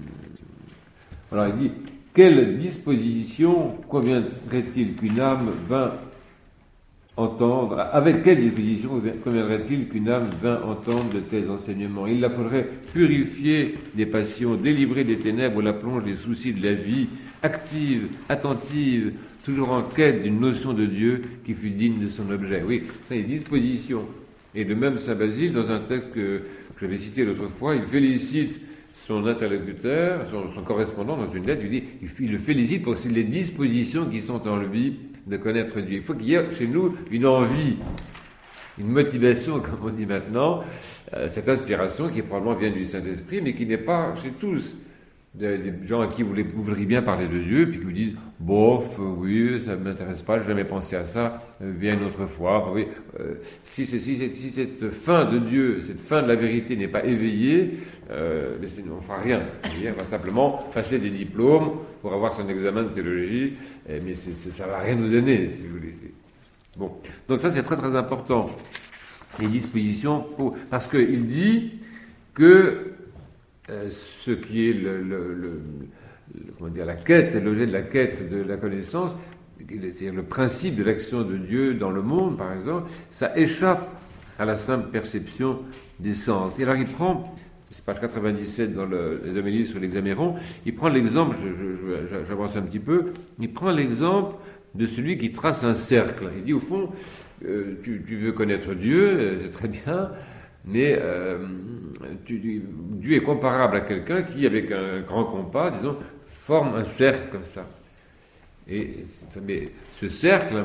Alors il dit, quelle disposition conviendrait-il qu'une âme vint entendre, avec quelle disposition conviendrait-il qu'une âme vint entendre de tels enseignements? Il la faudrait purifier des passions, délivrer des ténèbres où la plonge des soucis de la vie, active, attentive, toujours en quête d'une notion de Dieu qui fût digne de son objet. Oui, ça y est, disposition. Et de même saint Basile, dans un texte que, que j'avais cité l'autre fois, il félicite son interlocuteur, son, son correspondant dans une lettre, il dit, il, il le félicite pour les dispositions qui sont en lui de connaître Dieu. Il faut qu'il y ait chez nous une envie, une motivation, comme on dit maintenant, euh, cette inspiration qui probablement vient du Saint-Esprit, mais qui n'est pas chez tous. Des, des gens à qui vous, vous voudriez bien parler de Dieu, puis qui vous disent, bof, oui, ça ne m'intéresse pas, je n'ai jamais pensé à ça, euh, viens une autre fois. Enfin, oui, euh, si, si, si, si cette fin de Dieu, cette fin de la vérité n'est pas éveillée, euh, mais on ne fera rien. On va simplement passer des diplômes pour avoir son examen de théologie, mais c'est, c'est, ça ne va rien nous donner, si vous voulez. Bon, donc ça c'est très très important. Les dispositions, pour, parce qu'il dit que euh, ce qui est le, le, le, le, comment dire, la quête, c'est l'objet de la quête de la connaissance, c'est-à-dire le principe de l'action de Dieu dans le monde, par exemple, ça échappe à la simple perception des sens. Et alors il prend, c'est page quatre-vingt-dix-sept dans le, les homélies sur l'Hexaméron, il prend l'exemple, je, je, je, j'avance un petit peu, il prend l'exemple de celui qui trace un cercle. Il dit au fond, euh, tu, tu veux connaître Dieu, c'est très bien, mais euh, tu, Dieu est comparable à quelqu'un qui, avec un grand compas, disons, forme un cercle comme ça. Et mais ce cercle,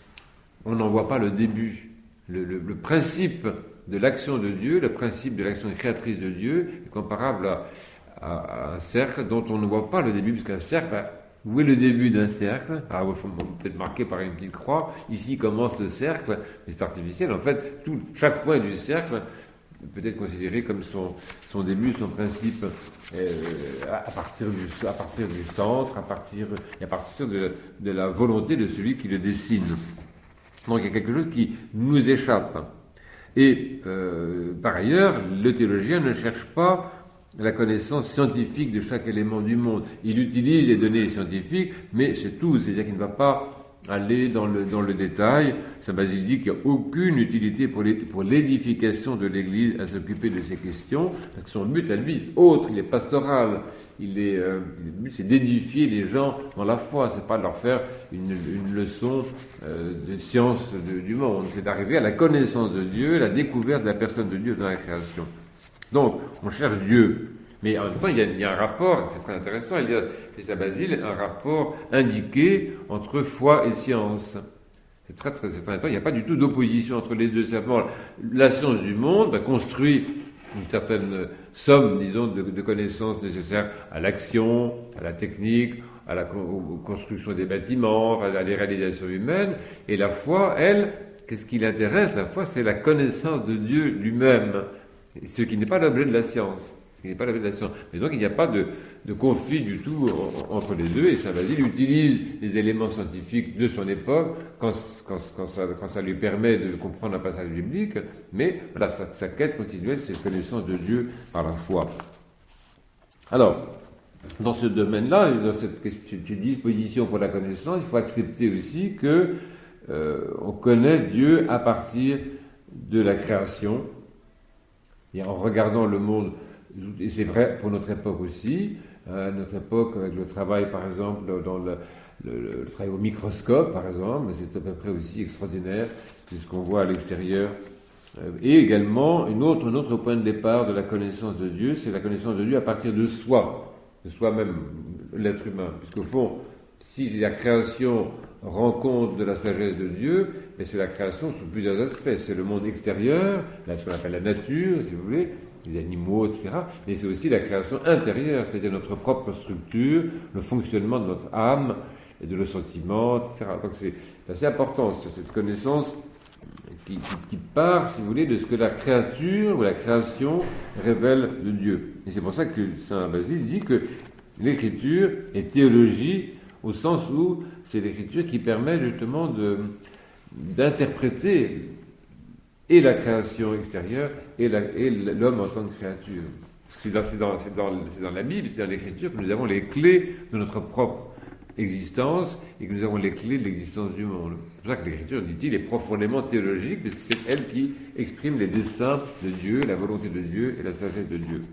on n'en voit pas le début. Le, le, le principe de l'action de Dieu, le principe de l'action créatrice de Dieu, est comparable à, à, à un cercle dont on ne voit pas le début, puisqu'un cercle, ben, où est le début d'un cercle? Ah, il faut peut-être marqué par une petite croix. Ici commence le cercle, mais c'est artificiel. En fait, tout, chaque point du cercle peut être considéré comme son, son début, son principe, euh, à, partir du, à partir du centre, à partir, à partir de, de la volonté de celui qui le dessine. Donc il y a quelque chose qui nous échappe. Et euh, par ailleurs, le théologien ne cherche pas la connaissance scientifique de chaque élément du monde. Il utilise les données scientifiques, mais c'est tout. C'est-à-dire qu'il ne va pas aller dans le, dans le détail. Saint Basile dit qu'il n'y a aucune utilité pour, les, pour l'édification de l'Église à s'occuper de ces questions, parce que son but à lui est autre, il est pastoral. Il est, euh, le but c'est d'édifier les gens dans la foi, c'est pas de leur faire une, une leçon euh, de science de, du monde, c'est d'arriver à la connaissance de Dieu, la découverte de la personne de Dieu dans la création. Donc, on cherche Dieu. Mais en même temps, il y a, il y a un rapport, c'est très intéressant, il y a, chez Saint Basile, un rapport indiqué entre foi et science. C'est très, très, c'est très intéressant, il n'y a pas du tout d'opposition entre les deux. Simplement, la science du monde a construit une certaine somme, disons, de, de connaissances nécessaires à l'action, à la technique, à la aux construction des bâtiments, à la réalisation humaine, et la foi, elle, qu'est-ce qui l'intéresse? La foi, c'est la connaissance de Dieu lui-même, ce qui n'est pas l'objet de la science. Ce qui n'est pas l'objet de la science. Mais donc, il n'y a pas de, de conflit du tout en, entre les deux, et Saint Basile utilise les éléments scientifiques de son époque quand, quand, quand, ça, quand ça lui permet de comprendre un passage biblique, mais voilà, sa, sa quête continuelle, c'est la connaissance de Dieu par la foi. Alors, dans ce domaine-là, dans cette, cette disposition pour la connaissance, il faut accepter aussi que euh, on connaît Dieu à partir de la création, et en regardant le monde, et c'est vrai pour notre époque aussi, à notre époque avec le travail par exemple dans le, le, le travail au microscope par exemple, c'est à peu près aussi extraordinaire, c'est ce qu'on voit à l'extérieur. Et également, une autre, un autre point de départ de la connaissance de Dieu, c'est la connaissance de Dieu à partir de soi, de soi-même, l'être humain. Puisqu'au fond, si la création rend compte de la sagesse de Dieu, mais c'est la création sous plusieurs aspects. C'est le monde extérieur, là, ce qu'on appelle la nature, si vous voulez, les animaux, et cetera. Mais c'est aussi la création intérieure, c'est-à-dire notre propre structure, le fonctionnement de notre âme et de nos sentiments, et cetera. Donc c'est, c'est assez important, c'est cette connaissance qui, qui, qui part, si vous voulez, de ce que la créature ou la création révèle de Dieu. Et c'est pour ça que Saint Basile dit que l'écriture est théologie au sens où c'est l'écriture qui permet justement de, d'interpréter et la création extérieure et, la, et l'homme en tant que créature. C'est dans, c'est, dans, c'est, dans, c'est dans la Bible, c'est dans l'écriture que nous avons les clés de notre propre existence et que nous avons les clés de l'existence du monde. C'est pour ça que l'écriture, dit-il, est profondément théologique, parce que c'est elle qui exprime les desseins de Dieu, la volonté de Dieu et la sagesse de Dieu.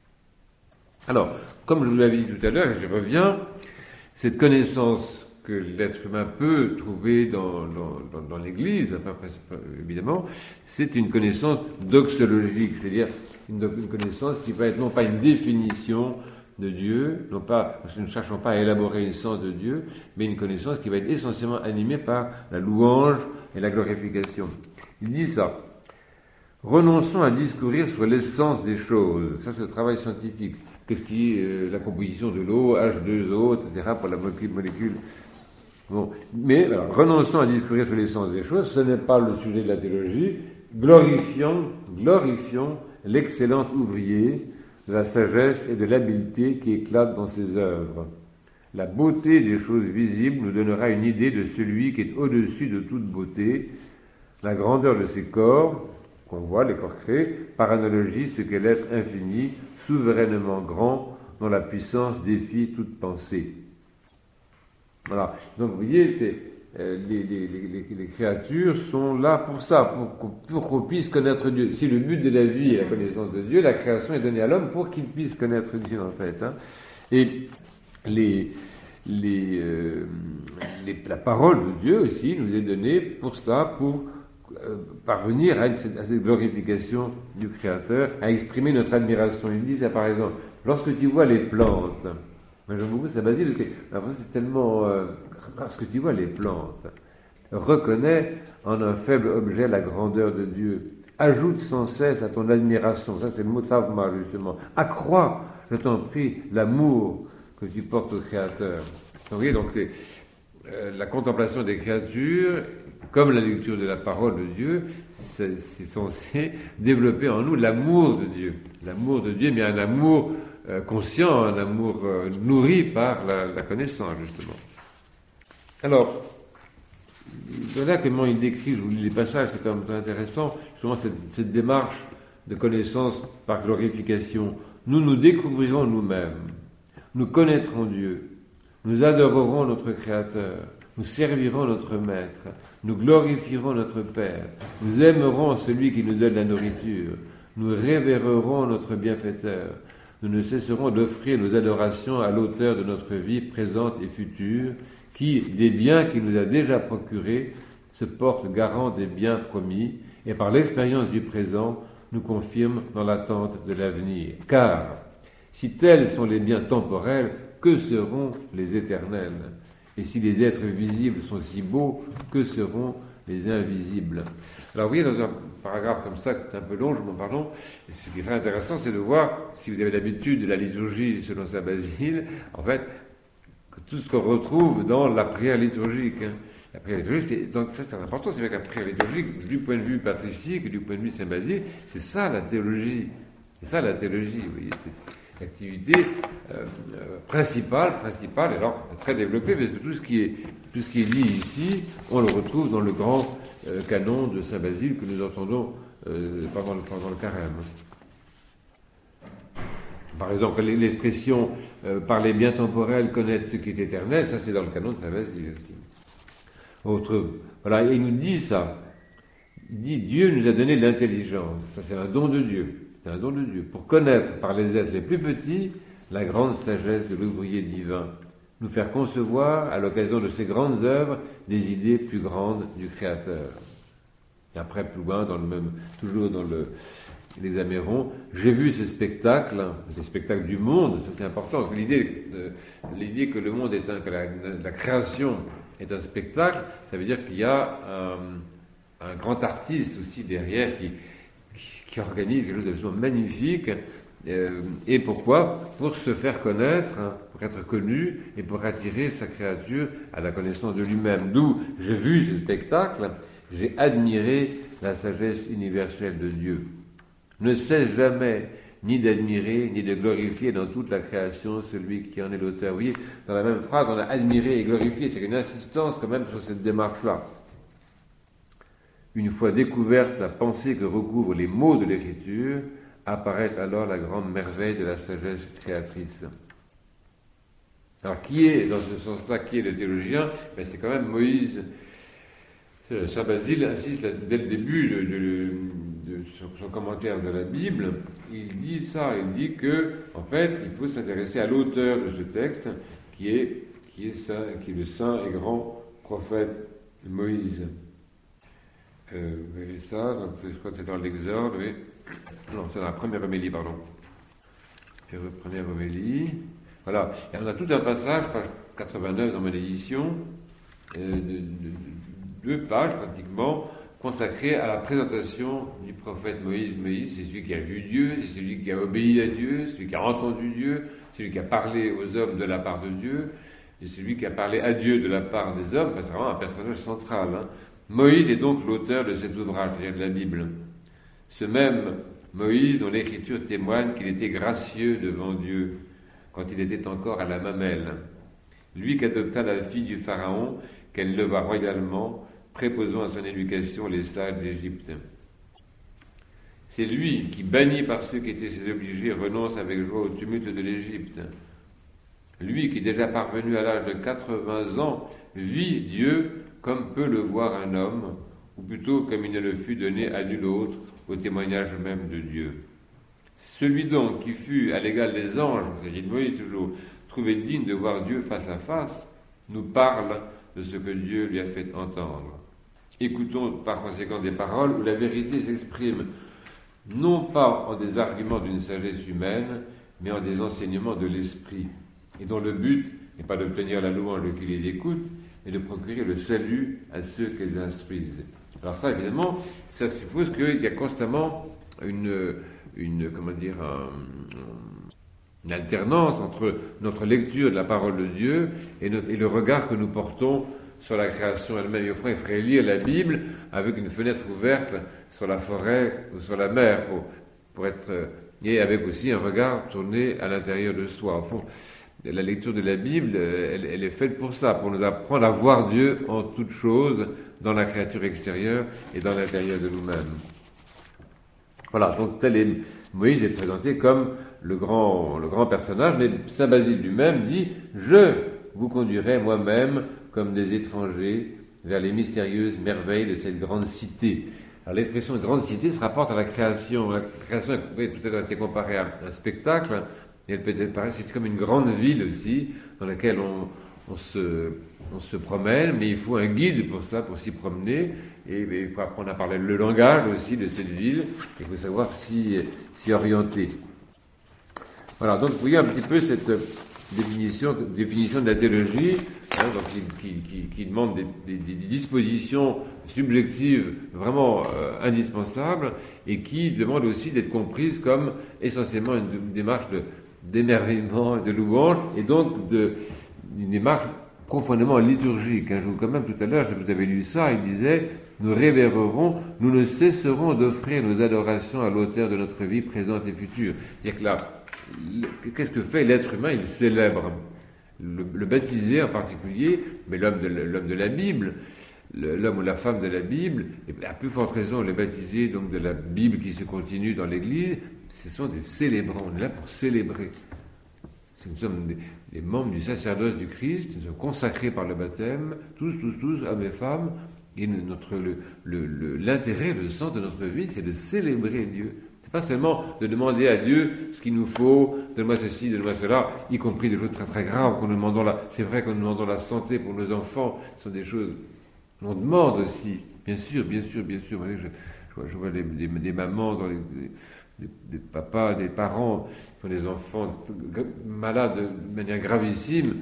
Alors, comme je vous l'avais dit tout à l'heure, et je reviens, cette connaissance que l'être humain peut trouver dans, dans, dans, dans l'Église, enfin, évidemment, c'est une connaissance doxologique, c'est-à-dire une, une connaissance qui va être non pas une définition de Dieu, non pas, parce que nous ne cherchons pas à élaborer une sens de Dieu, mais une connaissance qui va être essentiellement animée par la louange et la glorification. Il dit ça. Renonçons à discourir sur l'essence des choses. Ça, c'est le travail scientifique. Qu'est-ce qui est euh, la composition de l'eau, H deux O, et cetera, pour la molécule. Bon. Mais, alors, renonçons à discourir sur l'essence des choses. Ce n'est pas le sujet de la théologie. Glorifions, glorifions l'excellent ouvrier de la sagesse et de l'habileté qui éclate dans ses œuvres. La beauté des choses visibles nous donnera une idée de celui qui est au-dessus de toute beauté, la grandeur de ses corps, qu'on voit, les corps créés, par analogie, ce qu'est l'être infini, souverainement grand, dont la puissance défie toute pensée. Voilà. Donc, vous voyez, c'est, euh, les, les, les, les créatures sont là pour ça, pour qu'on, pour qu'on puisse connaître Dieu. Si le but de la vie est la connaissance de Dieu, la création est donnée à l'homme pour qu'il puisse connaître Dieu, en fait. Hein. Et les, les, euh, les, la parole de Dieu aussi nous est donnée pour ça, pour euh, parvenir à, une, à cette glorification du Créateur, à exprimer notre admiration. Il dit ça par exemple, lorsque tu vois les plantes, moi j'aime beaucoup ça, Basile, parce que après, c'est tellement... Euh, lorsque tu vois les plantes, reconnais en un faible objet la grandeur de Dieu. Ajoute sans cesse à ton admiration, ça c'est le mot tavma justement, accroît, je t'en prie, l'amour que tu portes au Créateur. Vous voyez, donc c'est, euh, la contemplation des créatures, comme la lecture de la parole de Dieu, c'est, c'est censé développer en nous l'amour de Dieu. L'amour de Dieu, mais un amour euh, conscient, un amour euh, nourri par la, la connaissance, justement. Alors, voilà comment il décrit, je vous lis les passages, c'est quand même très intéressant, justement cette, cette démarche de connaissance par glorification. Nous nous découvrirons nous-mêmes, nous connaîtrons Dieu, nous adorerons notre Créateur, nous servirons notre Maître, nous glorifierons notre Père, nous aimerons celui qui nous donne la nourriture, nous révérerons notre Bienfaiteur, nous ne cesserons d'offrir nos adorations à l'auteur de notre vie présente et future, qui, des biens qu'il nous a déjà procurés, se porte garant des biens promis, et par l'expérience du présent, nous confirme dans l'attente de l'avenir. Car, si tels sont les biens temporels, que seront les éternels? Et si les êtres visibles sont si beaux, que seront les invisibles? Alors vous voyez, dans un paragraphe comme ça, qui est un peu long, je m'en pardon, ce qui est très intéressant, c'est de voir, si vous avez l'habitude de la liturgie selon saint Basile, en fait, tout ce qu'on retrouve dans la prière liturgique. Hein. La prière liturgique, c'est, donc ça c'est important, c'est vrai que la prière liturgique, du point de vue patricique, du point de vue de saint Basile, c'est ça la théologie. C'est ça la théologie, vous voyez, c'est l'activité euh, euh, principale, principale, alors très développée, parce que tout ce qui est, tout ce qui est dit ici, on le retrouve dans le grand euh, canon de saint Basile que nous entendons euh, pendant, le, pendant le carême. Par exemple, l'expression euh, par les biens temporels connaître ce qui est éternel, ça c'est dans le canon de saint Basile aussi. Autre, voilà, il nous dit ça. Il dit Dieu nous a donné l'intelligence. Ça c'est un don de Dieu. C'est un don de Dieu pour connaître par les êtres les plus petits la grande sagesse de l'ouvrier divin, nous faire concevoir à l'occasion de ces grandes œuvres des idées plus grandes du Créateur. Et après plus loin dans le même, toujours dans le les Amérons, j'ai vu ce spectacle, hein, le spectacle du monde, ça c'est important, l'idée, euh, l'idée que le monde est un, que la, la création est un spectacle, ça veut dire qu'il y a un, un grand artiste aussi derrière qui, qui, qui organise quelque chose d'absolument magnifique, euh, et pourquoi? Pour se faire connaître, hein, pour être connu, et pour attirer sa créature à la connaissance de lui-même. D'où j'ai vu ce spectacle, j'ai admiré la sagesse universelle de Dieu. Ne cesse jamais ni d'admirer, ni de glorifier dans toute la création celui qui en est l'auteur. Vous voyez, dans la même phrase, on a admiré et glorifié. C'est une insistance quand même sur cette démarche-là. Une fois découverte la pensée que recouvrent les mots de l'écriture, apparaît alors la grande merveille de la sagesse créatrice. Alors, qui est, dans ce sens-là, qui est le théologien? Ben, c'est quand même Moïse. Saint Basile insiste dès le début de, de, de son, son commentaire de la Bible, il dit ça, il dit que, en fait, il faut s'intéresser à l'auteur de ce texte, qui est, qui est, saint, qui est le saint et grand prophète Moïse. Euh, vous voyez ça, donc, je crois que c'est dans l'Exode, oui. Non, c'est dans la première homélie, pardon. Première homélie. Voilà. Et on a tout un passage, page quatre-vingt-neuf dans mon édition, euh, de, de, de deux pages pratiquement, consacrées à la présentation du prophète Moïse. Moïse, c'est celui qui a vu Dieu, c'est celui qui a obéi à Dieu, celui qui a entendu Dieu, celui qui a parlé aux hommes de la part de Dieu, et celui qui a parlé à Dieu de la part des hommes. Ben, c'est vraiment un personnage central. Hein. Moïse est donc l'auteur de cet ouvrage, c'est-à-dire de la Bible. Ce même Moïse dont l'écriture témoigne qu'il était gracieux devant Dieu quand il était encore à la mamelle. Lui qu'adopta la fille du Pharaon, qu'elle leva royalement, préposant à son éducation les sages d'Égypte. C'est lui qui, banni par ceux qui étaient ses obligés, renonce avec joie au tumulte de l'Égypte. lui qui est déjà parvenu à l'âge de quatre-vingts ans, vit Dieu comme peut le voir un homme, ou plutôt comme il ne le fut donné à nul autre, au témoignage même de Dieu. Celui donc qui fut à l'égal des anges, il s'agit de Moïse toujours, trouvé digne de voir Dieu face à face, nous parle de ce que Dieu lui a fait entendre. Écoutons par conséquent des paroles où la vérité s'exprime non pas en des arguments d'une sagesse humaine, mais en des enseignements de l'esprit, et dont le but n'est pas d'obtenir la louange de qui les écoute, mais de procurer le salut à ceux qu'elles instruisent. Alors ça, évidemment, ça suppose qu'il y a constamment une, une comment dire, un, une alternance entre notre lecture de la parole de Dieu et, notre, et le regard que nous portons sur la création elle-même. Il faudrait lire la Bible avec une fenêtre ouverte sur la forêt ou sur la mer, pour, pour être, et avec aussi un regard tourné à l'intérieur de soi. Au fond, la lecture de la Bible, elle, elle est faite pour ça, pour nous apprendre à voir Dieu en toutes choses, dans la créature extérieure et dans l'intérieur de nous-mêmes. Voilà, donc tel est, Moïse est présenté comme le grand, le grand personnage, mais Saint Basile lui-même dit « Je vous conduirai moi-même comme des étrangers vers les mystérieuses merveilles de cette grande cité. » Alors l'expression grande cité se rapporte à la création. La création peut peut-être être comparée à un spectacle, et elle peut être pareille, c'est comme une grande ville aussi, dans laquelle on, on, se, on se promène, mais il faut un guide pour ça, pour s'y promener, et, et il faut apprendre à parler le langage aussi de cette ville, il faut savoir s'y, s'y orienter. Voilà, donc vous voyez un petit peu cette définition, définition de la théologie, hein, donc qui, qui, qui demande des, des, des dispositions subjectives vraiment euh, indispensables, et qui demande aussi d'être comprise comme essentiellement une, une démarche de, d'émerveillement et de louange, et donc de, une démarche profondément liturgique. Hein. Je vous, quand même, tout à l'heure, je vous avais lu ça, il disait « Nous révérerons, nous ne cesserons d'offrir nos adorations à l'auteur de notre vie présente et future. » C'est-à-dire que là, qu'est-ce que fait l'être humain? Il célèbre. Le, le baptisé en particulier, mais l'homme de, l'homme de la Bible, le, l'homme ou la femme de la Bible, et à plus forte raison les baptisés donc de la Bible qui se continue dans l'Église, ce sont des célébrants. On est là pour célébrer. Nous sommes des, des membres du sacerdoce du Christ, nous sommes consacrés par le baptême, tous, tous, tous, hommes et femmes, et notre, le, le, le, l'intérêt, le sens de notre vie, c'est de célébrer Dieu. Pas seulement de demander à Dieu ce qu'il nous faut, donne-moi ceci, donne-moi cela, y compris des choses très très graves qu'on nous demandons là. C'est vrai qu'on nous demandons la santé pour nos enfants, ce sont des choses qu'on demande aussi. Bien sûr, bien sûr, bien sûr. Je, je vois, je vois des, des, des mamans, dans les, des, des papas, des parents qui ont des enfants malades de manière gravissime.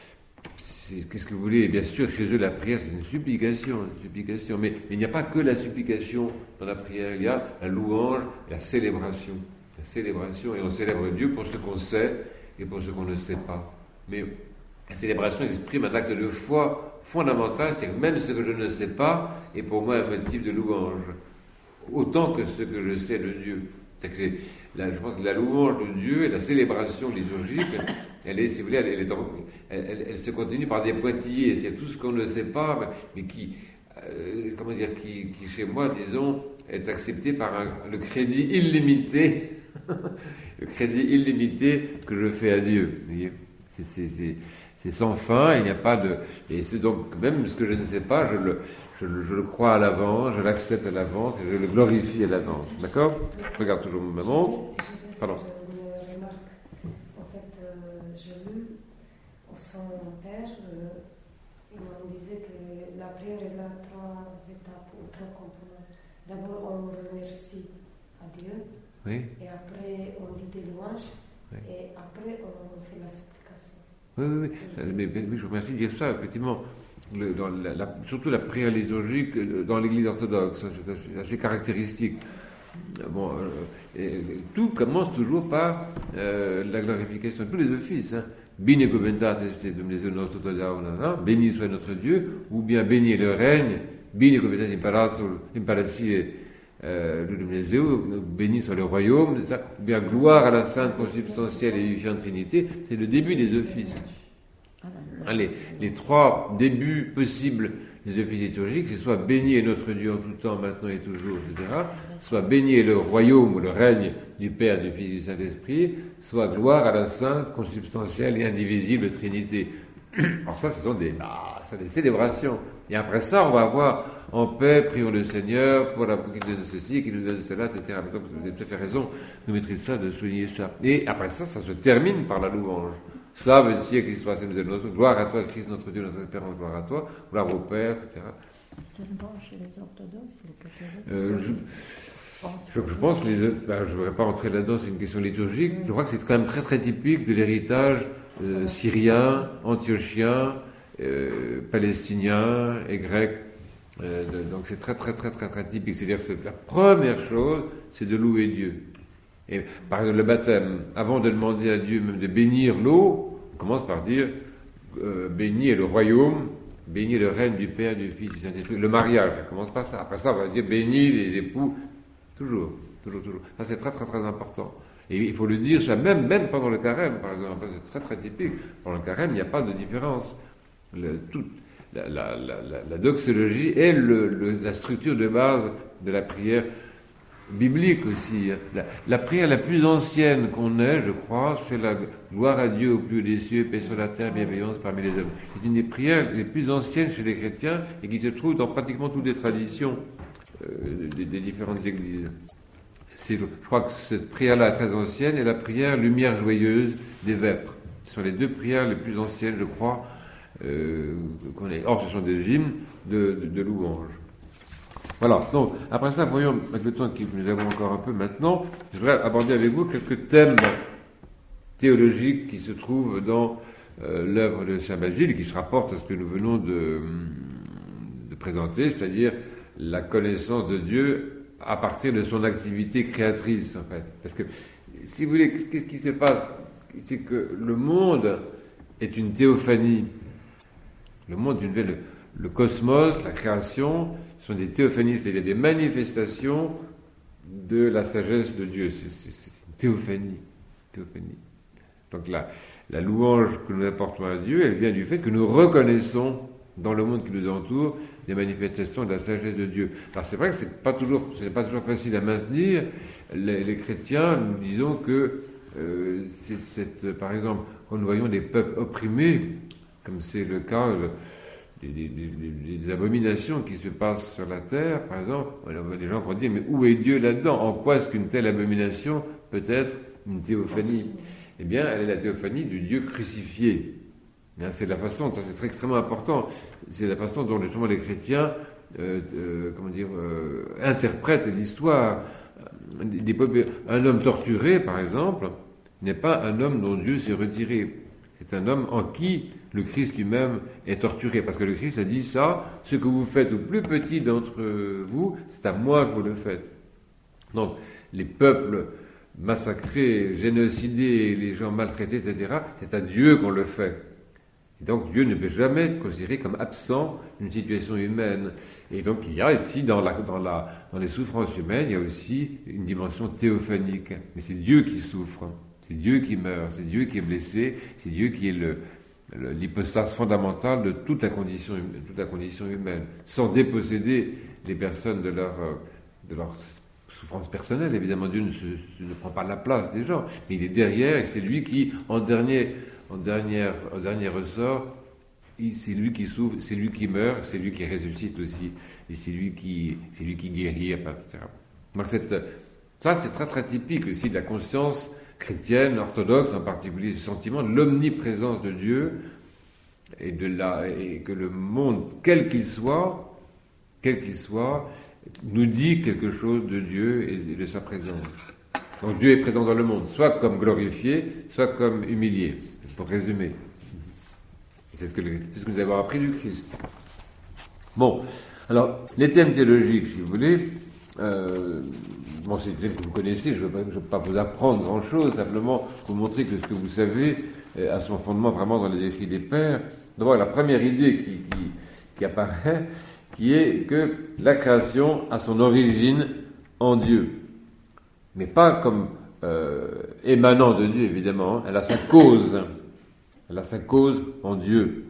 C'est, qu'est-ce que vous voulez? Bien sûr, chez eux, la prière, c'est une supplication, une supplication. Mais, mais il n'y a pas que la supplication dans la prière, il y a la louange, la célébration. La célébration, et on célèbre Dieu pour ce qu'on sait et pour ce qu'on ne sait pas. Mais la célébration exprime un acte de foi fondamental, c'est-à-dire que même ce que je ne sais pas est pour moi un motif de louange, autant que ce que je sais de Dieu. C'est-à-dire que la, je pense que la louange de Dieu et la célébration liturgique, elle est, si vous voulez, elle, elle, est, elle, elle, elle se continue par des pointillés, c'est tout ce qu'on ne sait pas, mais qui, euh, comment dire, qui, qui chez moi, disons, est accepté par un, le crédit illimité, le crédit illimité que je fais à Dieu. Vous voyez, c'est, c'est, c'est, c'est sans fin, il n'y a pas de, et c'est donc même ce que je ne sais pas, je le, je le, je le crois à l'avance, je l'accepte à l'avance, et je le glorifie à l'avance. D'accord? Je regarde toujours ma montre. Pardon. Son père, euh, il me disait que la prière est là trois étapes ou trois composants. D'abord, on remercie à Dieu, oui. Et après, on dit des louanges, oui. Et après, on fait la supplication. Oui, oui, oui. Mais, mais, mais je vous remercie de dire ça, effectivement. Le, dans la, la, surtout la prière liturgique dans l'Église orthodoxe, c'est assez, assez caractéristique. Bon, euh, et, tout commence toujours par euh, la glorification de tous les offices. Hein. Bene cuventatis te Dumnezeu nostru totdeauna, béni soit notre Dieu, ou bien béni le règne, bene cuventatis imperator, imperatie euh, de Dumnezeu, béni soit le royaume, ça, ou bien gloire à la sainte consubstantielle et vivifiante Trinité, c'est le début des offices. Les, les trois débuts possibles des offices liturgiques, c'est soit béni est notre Dieu en tout temps, maintenant et toujours, et cetera, soit béni est le royaume ou le règne du Père, du Fils et du Saint-Esprit, soit gloire à la sainte, consubstantielle et indivisible Trinité. Alors ça, ce sont des, ah, ça, des célébrations. Et après ça, on va avoir en paix, prions le Seigneur pour la, qu'il nous donne ceci, qu'il nous donne cela, et cetera. Donc vous avez tout à fait raison de maîtriser ça, de souligner ça. Et après ça, ça se termine par la louange. Slave le siècle, soit c'est nous notre gloire à toi, Christ notre Dieu, notre espérance, gloire à toi, gloire au Père, et cetera. Seulement chez les orthodoxes, les catholiques. Euh, je, je, je pense que les autres, ben, je ne voudrais pas rentrer là-dedans, c'est une question liturgique. Je crois que c'est quand même très très typique de l'héritage euh, syrien, antiochien, euh, palestinien et grec. Euh, de, donc c'est très très très très très typique. C'est-à-dire que c'est, la première chose, c'est de louer Dieu. Et par exemple, le baptême, avant de demander à Dieu même de bénir l'eau, on commence par dire euh, béni est le royaume, béni est le règne du Père, du Fils, du Saint-Esprit. Le mariage, ça commence par ça. Après ça, on va dire béni les époux, toujours, toujours, toujours. Ça, c'est très très très important. Et il faut le dire, ça même, même pendant le carême, par exemple, c'est très très typique. Pendant le carême, il n'y a pas de différence. Le, tout, la, la, la, la, la doxologie est le, le, la structure de base de la prière biblique aussi. La, la prière la plus ancienne qu'on ait, je crois, c'est la gloire à Dieu au plus haut des cieux, paix sur la terre, bienveillance parmi les hommes. C'est une des prières les plus anciennes chez les chrétiens et qui se trouve dans pratiquement toutes les traditions euh, des, des différentes églises. C'est, je crois que cette prière-là est très ancienne et la prière lumière joyeuse des vêpres. Ce sont les deux prières les plus anciennes, je crois, euh, qu'on ait. Or, ce sont des hymnes de, de, de louange. Voilà, donc, après ça, voyons, avec le temps que nous avons encore un peu maintenant, je voudrais aborder avec vous quelques thèmes théologiques qui se trouvent dans euh, l'œuvre de Saint Basile, qui se rapportent à ce que nous venons de, de présenter, c'est-à-dire la connaissance de Dieu à partir de son activité créatrice, en fait. Parce que, si vous voulez, qu'est-ce qui se passe? C'est que le monde est une théophanie. Le monde est une le, le cosmos, la création, ce sont des théophanies, c'est-à-dire des manifestations de la sagesse de Dieu. C'est, c'est, c'est une théophanie. théophanie. Donc la, la louange que nous apportons à Dieu, elle vient du fait que nous reconnaissons dans le monde qui nous entoure des manifestations de la sagesse de Dieu. Alors c'est vrai que c'est pas toujours, ce n'est pas toujours facile à maintenir. Les, les chrétiens, nous disons que euh, c'est, c'est, par exemple, quand nous voyons des peuples opprimés, comme c'est le cas le, des, des, des, des abominations qui se passent sur la terre, par exemple, les gens vont dire, mais où est Dieu là-dedans? En quoi est-ce qu'une telle abomination peut être une théophanie? Eh bien, elle est la théophanie du Dieu crucifié. C'est la façon, ça c'est très extrêmement important, c'est la façon dont justement les chrétiens euh, euh, comment dire, euh, interprètent l'histoire. Des, des, un homme torturé, par exemple, n'est pas un homme dont Dieu s'est retiré. C'est un homme en qui le Christ lui-même est torturé. Parce que le Christ a dit ça, ce que vous faites au plus petit d'entre vous, c'est à moi que vous le faites. Donc, les peuples massacrés, génocidés, les gens maltraités, et cetera, c'est à Dieu qu'on le fait. Et donc Dieu ne peut jamais être considéré comme absent d'une situation humaine. Et donc il y a ici, dans, la, dans, la, dans les souffrances humaines, il y a aussi une dimension théophanique. Mais c'est Dieu qui souffre, c'est Dieu qui meurt, c'est Dieu qui est blessé, c'est Dieu qui est le, le, l'hypostase fondamentale de toute la condition, toute la condition humaine, sans déposséder les personnes de leur, de leur souffrance personnelle. Évidemment, Dieu ne, se, ne prend pas la place des gens, mais il est derrière et c'est lui qui, en dernier... En dernier, en dernier ressort, c'est lui qui souffre, c'est lui qui meurt, c'est lui qui ressuscite aussi, et c'est lui qui, c'est lui qui guérit, et cetera. Donc cette, ça c'est très très typique aussi de la conscience chrétienne, orthodoxe, en particulier ce sentiment de l'omniprésence de Dieu, et de la, et que le monde, quel qu'il soit, quel qu'il soit, nous dit quelque chose de Dieu et de sa présence. Donc Dieu est présent dans le monde, soit comme glorifié, soit comme humilié. Pour résumer. C'est ce, que le, c'est ce que nous avons appris du Christ. Bon, alors, les thèmes théologiques, si vous voulez, euh, bon, c'est des thèmes que vous connaissez, je ne veux, veux pas vous apprendre grand-chose, simplement vous montrer que ce que vous savez euh, a son fondement vraiment dans les écrits des pères. D'abord, la première idée qui, qui, qui apparaît, qui est que la création a son origine en Dieu. Mais pas comme euh, émanant de Dieu, évidemment, elle a sa cause. elle a sa cause en Dieu.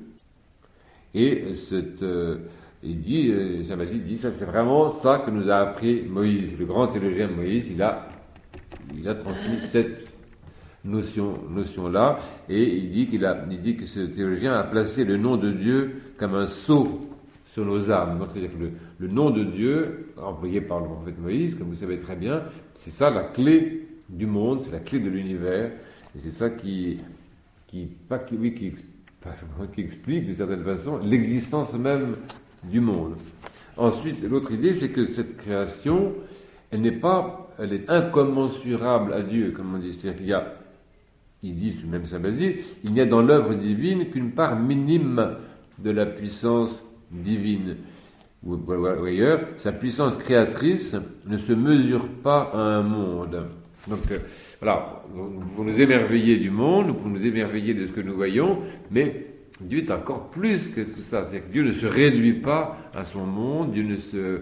Et cette, euh, il dit, euh, Saint Basile dit, ça c'est vraiment ça que nous a appris Moïse. Le grand théologien Moïse, il a, il a transmis cette notion, notion-là, et il dit qu'il a, il dit que ce théologien a placé le nom de Dieu comme un sceau sur nos âmes. Donc c'est-à-dire que le, le nom de Dieu, employé par le prophète Moïse, comme vous savez très bien, c'est ça la clé du monde, c'est la clé de l'univers, et c'est ça qui, qui, pas qui, oui, qui, pas, qui explique d'une certaine façon l'existence même du monde. Ensuite, l'autre idée, c'est que cette création, elle n'est pas, elle est incommensurable à Dieu, comme on dit. C'est-à-dire qu'il y a, il dit, même Saint Basile, il n'y a dans l'œuvre divine qu'une part minime de la puissance divine. Ou, ou, ou ailleurs, sa puissance créatrice ne se mesure pas à un monde. Donc, euh, voilà, nous pouvons nous émerveiller du monde, nous pouvons nous émerveiller de ce que nous voyons, mais Dieu est encore plus que tout ça. C'est-à-dire que Dieu ne se réduit pas à son monde, Dieu ne se,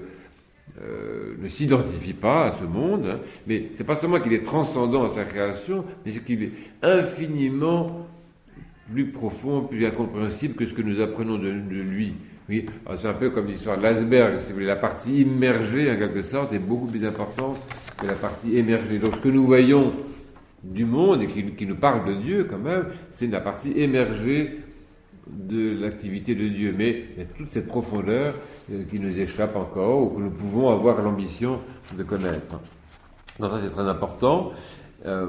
euh, ne s'identifie pas à ce monde, hein, mais c'est pas seulement qu'il est transcendant à sa création, mais c'est qu'il est infiniment plus profond, plus incompréhensible que ce que nous apprenons de, de lui. Oui, c'est un peu comme l'histoire de l'iceberg, si vous voulez, la partie immergée en quelque sorte est beaucoup plus importante que la partie émergée. Donc ce que nous voyons du monde et qui, qui nous parle de Dieu quand même, c'est la partie émergée de l'activité de Dieu, mais il y a toute cette profondeur euh, qui nous échappe encore ou que nous pouvons avoir l'ambition de connaître. Donc ça c'est très important. Euh,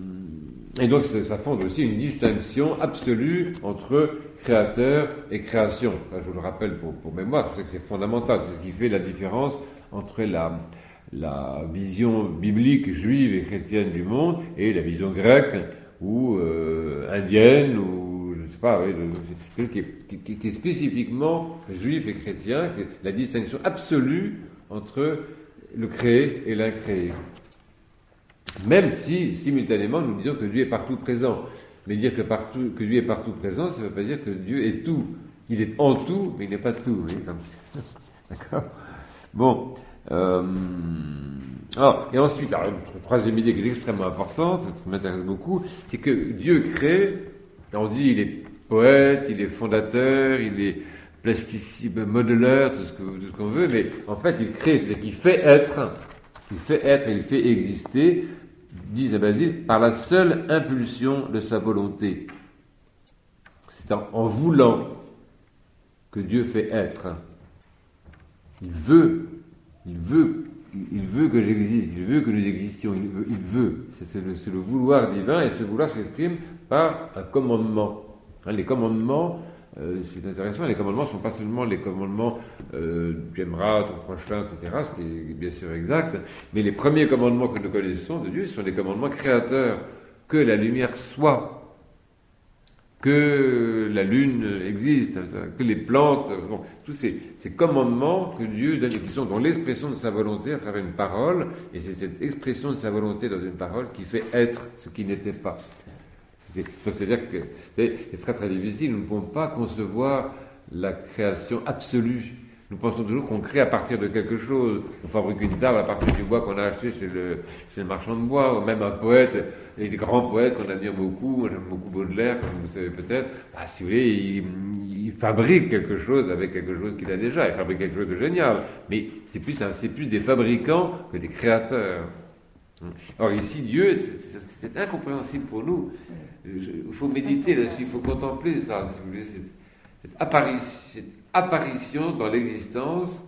et donc ça, ça fonde aussi une distinction absolue entre créateur et création. Là, je vous le rappelle pour, pour mémoire, je sais que c'est fondamental, c'est ce qui fait la différence entre la, la vision biblique juive et chrétienne du monde et la vision grecque ou euh, indienne ou je sais pas, oui, le, qui, est, qui, qui est spécifiquement juif et chrétien, qui est la distinction absolue entre le créé et l'incréé. Même si, simultanément, nous disons que Dieu est partout présent. Mais dire que, partout, que Dieu est partout présent, ça ne veut pas dire que Dieu est tout. Il est en tout, mais il n'est pas tout. Oui, comme... D'accord ? Bon. Euh... Alors, et ensuite, alors, une troisième idée qui est extrêmement importante, qui m'intéresse beaucoup, c'est que Dieu crée, on dit il est poète, il est fondateur, il est plasticien, modeleur, tout ce, que, tout ce qu'on veut, mais en fait, il crée, c'est-à-dire qu'il fait être, il fait être et il fait exister, dit Saint Basile, par la seule impulsion de sa volonté. C'est en, en voulant que Dieu fait être. Il veut, il veut, il veut que j'existe, il veut que nous existions, il veut, il veut. C'est, c'est, le, c'est le vouloir divin, et ce vouloir s'exprime par un commandement. Hein, les commandements, euh, c'est intéressant, les commandements ne sont pas seulement les commandements euh, tu aimeras ton prochain, et cetera, ce qui est bien sûr exact, mais les premiers commandements que nous connaissons de Dieu sont des commandements créateurs. Que la lumière soit, que la lune existe, que les plantes, bon, tous ces, ces commandements que Dieu donne, qui sont dans l'expression de sa volonté à travers une parole, et c'est cette expression de sa volonté dans une parole qui fait être ce qui n'était pas. C'est, c'est-à-dire que c'est, c'est très très difficile, nous ne pouvons pas concevoir la création absolue. Nous pensons toujours qu'on crée à partir de quelque chose. On fabrique une table à partir du bois qu'on a acheté chez le, chez le marchand de bois, ou même un poète, et des grands poètes qu'on admire beaucoup, moi j'aime beaucoup Baudelaire, comme vous savez peut-être, bah, si vous voulez, il, il fabrique quelque chose avec quelque chose qu'il a déjà, il fabrique quelque chose de génial. Mais c'est plus, c'est plus des fabricants que des créateurs. Or ici, Dieu, c'est, c'est incompréhensible pour nous. Il faut méditer là-dessus, il faut contempler ça, si vous voulez, cette, cette, apparition, cette apparition dans l'existence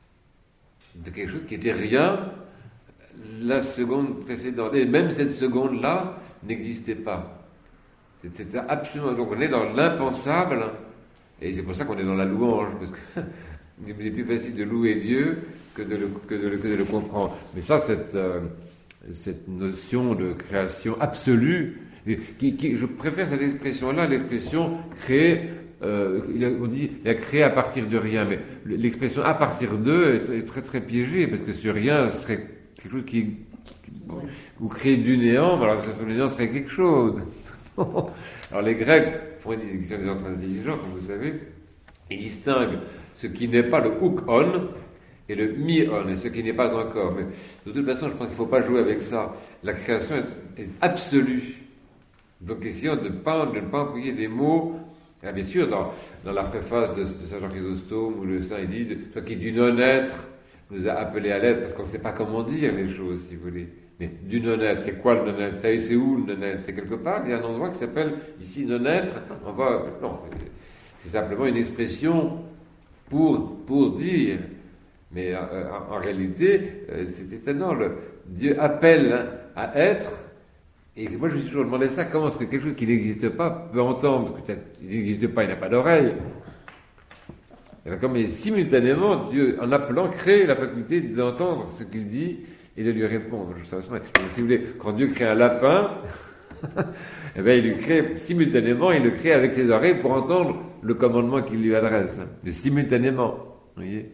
de quelque chose qui était rien la seconde précédente. Et même cette seconde-là n'existait pas. C'est, c'est absolument... Donc on est dans l'impensable, et c'est pour ça qu'on est dans la louange, parce que c'est plus facile de louer Dieu que de le, que de le, que de le comprendre. Mais ça, cette... Euh, cette notion de création absolue, qui, qui, je préfère cette expression-là, l'expression créer, euh, il a, on dit, il a créé à partir de rien, mais l'expression à partir d'eux est, est très très piégée, parce que ce rien serait quelque chose qui, qui bon, ou créé du néant, alors que ce néant serait quelque chose. Alors les Grecs font une distinction des gens très intelligents, comme vous savez, ils distinguent ce qui n'est pas le hook-on, et le mi-on, et ce qui n'est pas encore. Mais de toute façon, je pense qu'il ne faut pas jouer avec ça. La création est, est absolue. Donc essayons de ne pas, de ne pas employer des mots. Ah, bien sûr, dans, dans la préface de, de Saint Jean Chrysostome, où le saint il dit, toi qui du non-être nous a appelés à l'être, parce qu'on ne sait pas comment dire les choses, si vous voulez. Mais du non-être, c'est quoi le non-être? C'est où le non-être? C'est quelque part, il y a un endroit qui s'appelle ici non-être. On va, non, c'est simplement une expression pour, pour dire. Mais euh, en, en réalité, euh, c'est étonnant. Le, Dieu appelle hein, à être. Et moi, je me suis toujours demandé ça. Comment est-ce que quelque chose qui n'existe pas peut entendre? Parce qu'il n'existe pas, il n'a pas d'oreille. Alors, comme simultanément, Dieu, en appelant, crée la faculté d'entendre ce qu'il dit et de lui répondre. Si vous voulez, quand Dieu crée un lapin, eh bien, il lui crée simultanément, il le crée avec ses oreilles pour entendre le commandement qu'il lui adresse. Mais simultanément, vous voyez.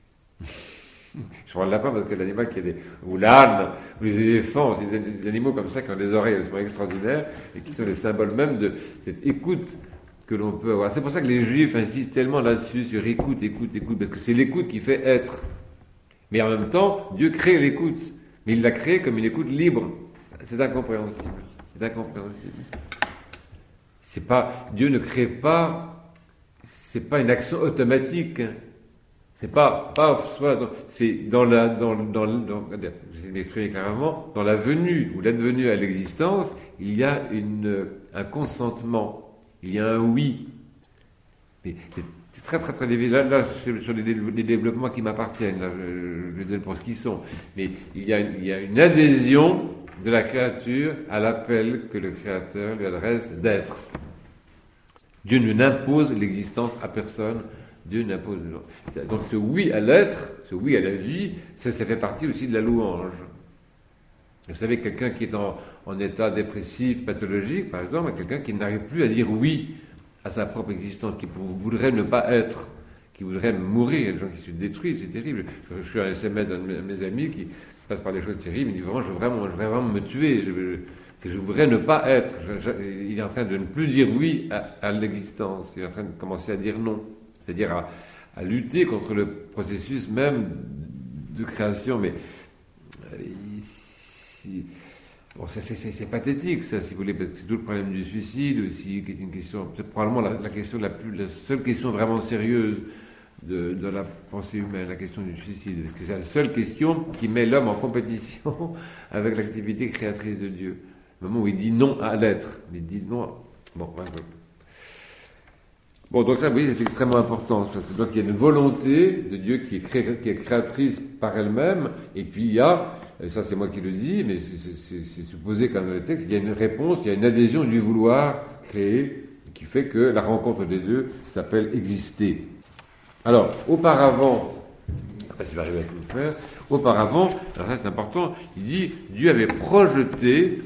Je prends le lapin parce que l'animal qui a des, ou l'âne, ou les éléphants, c'est des, des animaux comme ça qui ont des oreilles absolument extraordinaires et qui sont les symboles même de cette écoute que l'on peut avoir. C'est pour ça que les Juifs insistent tellement là-dessus, sur écoute, écoute, écoute, parce que c'est l'écoute qui fait être. Mais en même temps, Dieu crée l'écoute, mais il l'a créée comme une écoute libre. C'est incompréhensible. C'est incompréhensible. C'est pas, Dieu ne crée pas, c'est pas une action automatique. C'est pas, pas, soit, c'est dans la, dans, dans, dans, je vais m'exprimer clairement, dans la venue ou l'advenue à l'existence, il y a une, un consentement, il y a un oui. Mais c'est, c'est très, très, très difficile. Là, là, sur les, les développements qui m'appartiennent, là, je, je les donne pour ce qu'ils sont. Mais il y a, il y a une adhésion de la créature à l'appel que le Créateur lui adresse d'être. Dieu ne n'impose l'existence à personne. Dieu n'impose. Donc ce oui à l'être, ce oui à la vie, ça, ça fait partie aussi de la louange. Vous savez, quelqu'un qui est en, en état dépressif, pathologique, par exemple, quelqu'un qui n'arrive plus à dire oui à sa propre existence, qui voudrait ne pas être, qui voudrait mourir. Il y a des gens qui se détruisent, c'est terrible. Je, je suis un S M S d'un de mes amis qui passe par des choses terribles, il me dit vraiment, je veux vraiment, je voudrais vraiment me tuer, je, je voudrais ne pas être. Je, je, il est en train de ne plus dire oui à, à l'existence, il est en train de commencer à dire non. C'est-à-dire à, à lutter contre le processus même de création. Mais euh, ici, bon, ça, c'est, c'est, c'est pathétique, ça, si vous voulez, parce que c'est tout le problème du suicide aussi, qui est une question, c'est probablement la, la question la plus, la seule question vraiment sérieuse de, de la pensée humaine, la question du suicide, parce que c'est la seule question qui met l'homme en compétition avec l'activité créatrice de Dieu. Le moment où il dit non à l'être, il dit non. À... Bon, ouais, ouais. Bon, donc ça, vous voyez, c'est extrêmement important. Ça. C'est donc il y a une volonté de Dieu qui est, cré... qui est créatrice par elle-même, et puis il y a, et ça c'est moi qui le dis, mais c'est, c'est, c'est supposé quand même dans le texte, il y a une réponse, il y a une adhésion du vouloir créer, qui fait que la rencontre des deux s'appelle exister. Alors, auparavant, après je vais arriver à tout le faire, auparavant, alors ça c'est important, il dit, Dieu avait projeté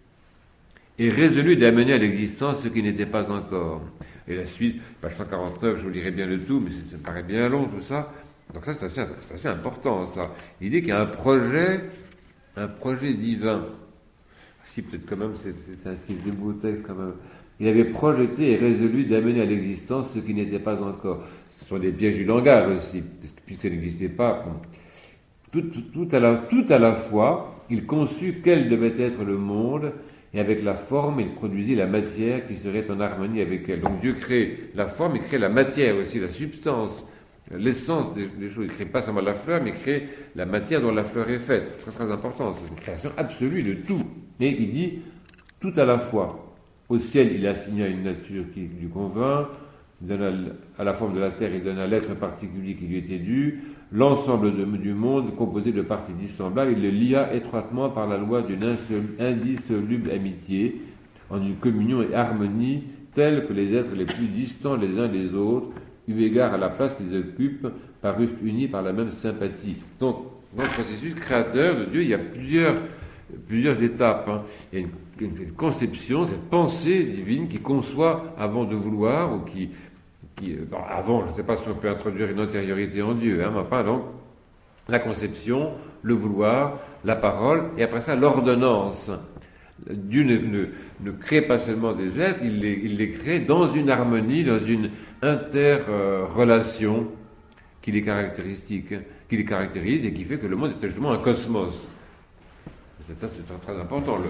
et résolu d'amener à l'existence ce qui n'était pas encore. Et la suite, page cent quarante-neuf, je vous lirai bien le tout, mais ça me paraît bien long tout ça. Donc ça, c'est assez, c'est assez important, ça. Il dit qu'il y a un projet, un projet divin. Si, peut-être quand même, c'est, c'est un si beau texte quand même. Il avait projeté et résolu d'amener à l'existence ce qui n'était pas encore. Ce sont des pièges du langage aussi, puisque ça n'existait pas. Tout, tout, tout, à la, tout à la fois, il conçut quel devait être le monde, et avec la forme, il produisit la matière qui serait en harmonie avec elle. Donc Dieu crée la forme, il crée la matière aussi, la substance, l'essence des, des choses. Il crée pas seulement la fleur, mais il crée la matière dont la fleur est faite. C'est très très important, c'est une création absolue de tout. Et il dit tout à la fois. Au ciel, il assigna une nature qui lui convainc, il donne à la forme de la terre, il donne à l'être particulier qui lui était dû. L'ensemble de, du monde, composé de parties dissemblables, il le lia étroitement par la loi d'une indissoluble amitié, en une communion et harmonie telle que les êtres les plus distants les uns des autres, eu égard à la place qu'ils occupent, parussent unis par la même sympathie. Donc, dans le processus créateur de Dieu, il y a plusieurs, plusieurs étapes. Hein. Il y a une, une, une conception, cette pensée divine qui conçoit avant de vouloir, ou qui... Qui, bon, avant, je ne sais pas si on peut introduire une antériorité en Dieu, hein, mais enfin, donc, la conception, le vouloir, la parole, et après ça, l'ordonnance. Dieu ne, ne, ne crée pas seulement des êtres, il les, il les crée dans une harmonie, dans une interrelation qui les caractéristique, qui les caractérise et qui fait que le monde est justement un cosmos. C'est, c'est très, très important. Le,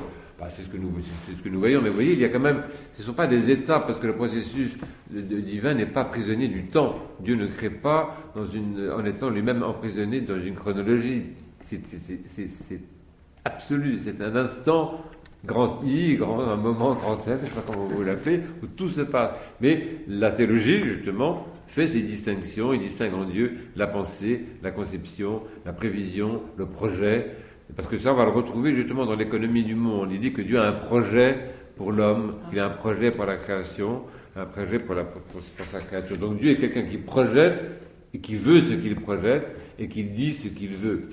Bah, c'est ce que nous, c'est ce que nous voyons, mais vous voyez, il y a quand même, ce ne sont pas des étapes, parce que le processus de, de divin n'est pas prisonnier du temps. Dieu ne crée pas dans une, en étant lui-même emprisonné dans une chronologie. C'est, c'est, c'est, c'est absolu, c'est un instant grand I, grand, un moment grand F, je ne sais pas comment vous l'appelez, où tout se passe. Mais la théologie, justement, fait ces distinctions, il distingue en Dieu la pensée, la conception, la prévision, le projet. Parce que ça, on va le retrouver justement dans l'économie du monde. Il dit que Dieu a un projet pour l'homme, qu'il a un projet pour la création, un projet pour, la, pour, pour sa créature. Donc Dieu est quelqu'un qui projette, et qui veut ce qu'il projette, et qui dit ce qu'il veut.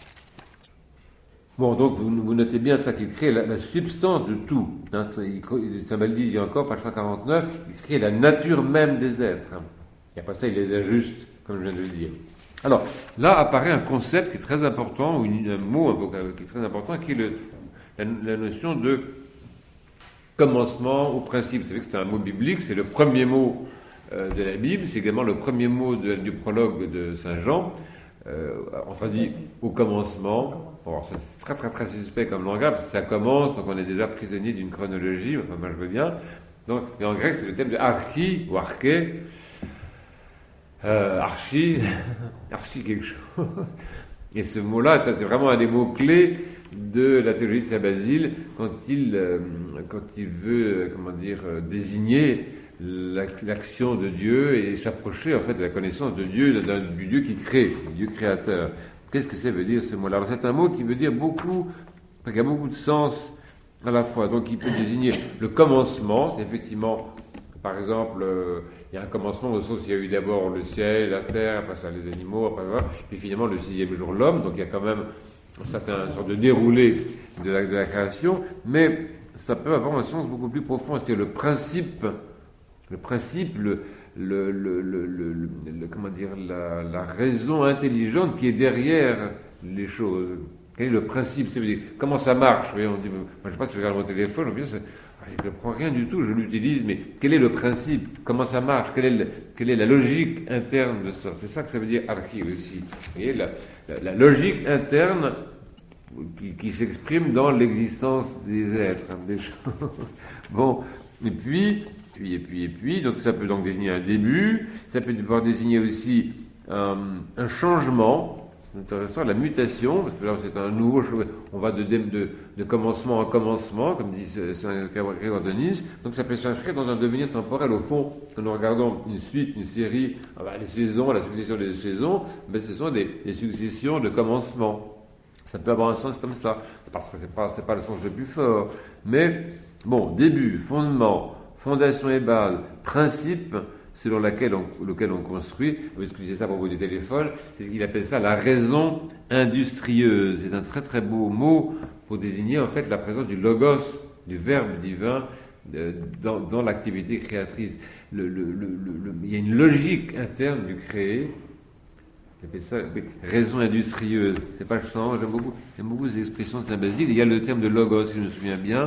Bon, donc vous, vous notez bien ça, qu'il crée la, la substance de tout. Hein, Saint Baldé dit encore, page cent quarante-neuf, il crée la nature même des êtres. Et après ça, il les ajuste, comme je viens de le dire. Alors, là apparaît un concept qui est très important, ou une, un mot, un vocabulaire qui est très important, qui est le, la, la notion de commencement au principe. Vous savez que c'est un mot biblique, c'est le premier mot euh, de la Bible, c'est également le premier mot de, du prologue de Saint Jean. Euh, on traduit au commencement. Bon, c'est très très très suspect comme langage, parce que ça commence, donc on est déjà prisonnier d'une chronologie, enfin moi je veux bien. Donc, mais en grec, c'est le thème de archi ou arché. Euh, archi, archi quelque chose. Et ce mot-là, c'est vraiment un des mots-clés de la théologie de Saint Basile quand il, euh, quand il veut, euh, comment dire, euh, désigner l'action de Dieu et s'approcher en fait de la connaissance de Dieu, du Dieu qui crée, du Dieu créateur. Qu'est-ce que ça veut dire ce mot-là? Alors c'est un mot qui veut dire beaucoup, qui a beaucoup de sens à la fois. Donc il peut désigner le commencement, c'est effectivement, par exemple, euh, il y a un commencement au sens où il y a eu d'abord le ciel, la terre, après ça les animaux, après ça, puis finalement le sixième jour l'homme, donc il y a quand même un certain sorte de déroulé de la, de la création, mais ça peut avoir un sens beaucoup plus profond, c'est le principe, le principe, le, le, le, le, le, le comment dire, la, la raison intelligente qui est derrière les choses. Quel est le principe? C'est-à-dire, comment ça marche? Vous voyez, on dit, moi, je ne sais pas si je regarde mon téléphone, on dit, je ne prends rien du tout, je l'utilise, mais quel est le principe? Comment ça marche? Quelle est, le, quelle est la logique interne de ça? C'est ça que ça veut dire archi aussi. Vous voyez, la, la, la logique interne qui, qui s'exprime dans l'existence des êtres, hein, des choses. Bon, et puis, puis, et puis, et puis, donc ça peut donc désigner un début, ça peut pouvoir désigner aussi un, un changement. C'est intéressant, la mutation, parce que là c'est un nouveau chose, on va de, de, de commencement en commencement, comme dit Saint Grégoire de Nice, donc ça peut s'inscrire dans un devenir temporel. Au fond, quand nous regardons une suite, une série, ah ben, les saisons, la succession des saisons, ben, ce sont des, des successions de commencements. Ça peut avoir un sens comme ça, c'est parce que c'est pas, c'est pas le sens le plus fort, mais bon, début, fondement, fondation et base, principe, selon laquelle on, lequel on construit, parce que je disais ça à propos du téléphone, c'est qu'il appelle ça la raison industrieuse. C'est un très très beau mot pour désigner en fait la présence du logos, du verbe divin euh, dans, dans l'activité créatrice. Le, le, le, le, il y a une logique interne du créé. Il appelle ça raison industrieuse. C'est pas le sens, j'aime beaucoup, j'aime beaucoup ces expressions de Saint Basile. Il y a le terme de logos, si je me souviens bien.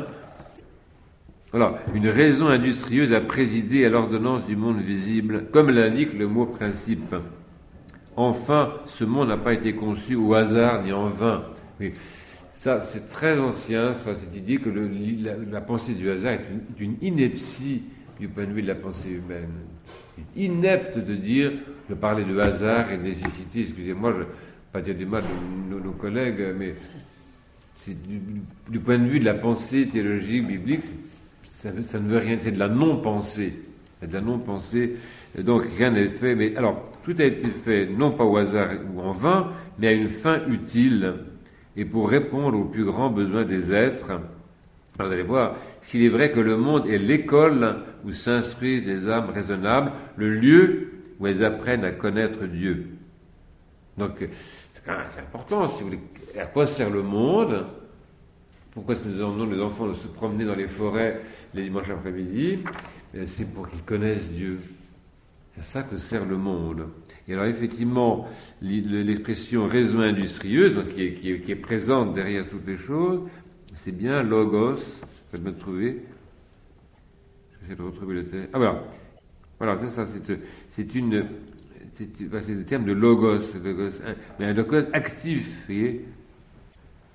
Alors, une raison industrieuse a présidé à l'ordonnance du monde visible, comme l'indique le mot principe. Enfin, ce monde n'a pas été conçu au hasard ni en vain. Oui. Ça, c'est très ancien, ça, cette idée que le, la, la pensée du hasard est une, une ineptie du point de vue de la pensée humaine. C'est inepte de dire, de parler de hasard et de nécessité, excusez-moi, je ne vais pas dire du mal de nos, nos collègues, mais c'est du, du point de vue de la pensée théologique, biblique, c'est Ça, ça ne veut rien, c'est de la non-pensée. C'est de la non-pensée, donc rien n'est fait. Mais alors, tout a été fait, non pas au hasard ou en vain, mais à une fin utile, et pour répondre aux plus grands besoins des êtres. Alors, vous allez voir, s'il est vrai que le monde est l'école où s'instruisent les âmes raisonnables, le lieu où elles apprennent à connaître Dieu. Donc, c'est quand même c'est important, si vous voulez. À quoi sert le monde? Pourquoi est-ce que nous emmenons les enfants se promener dans les forêts les dimanches après-midi? C'est pour qu'ils connaissent Dieu. C'est à ça que sert le monde. Et alors effectivement, l'expression raison industrieuse, donc qui, est, qui, est, qui est présente derrière toutes les choses, c'est bien logos. Je vais me trouver. Je vais essayer de retrouver le terme. Ah voilà. Voilà, c'est ça. C'est, c'est une. C'est, c'est le terme de logos, logos, mais un logos actif, vous voyez.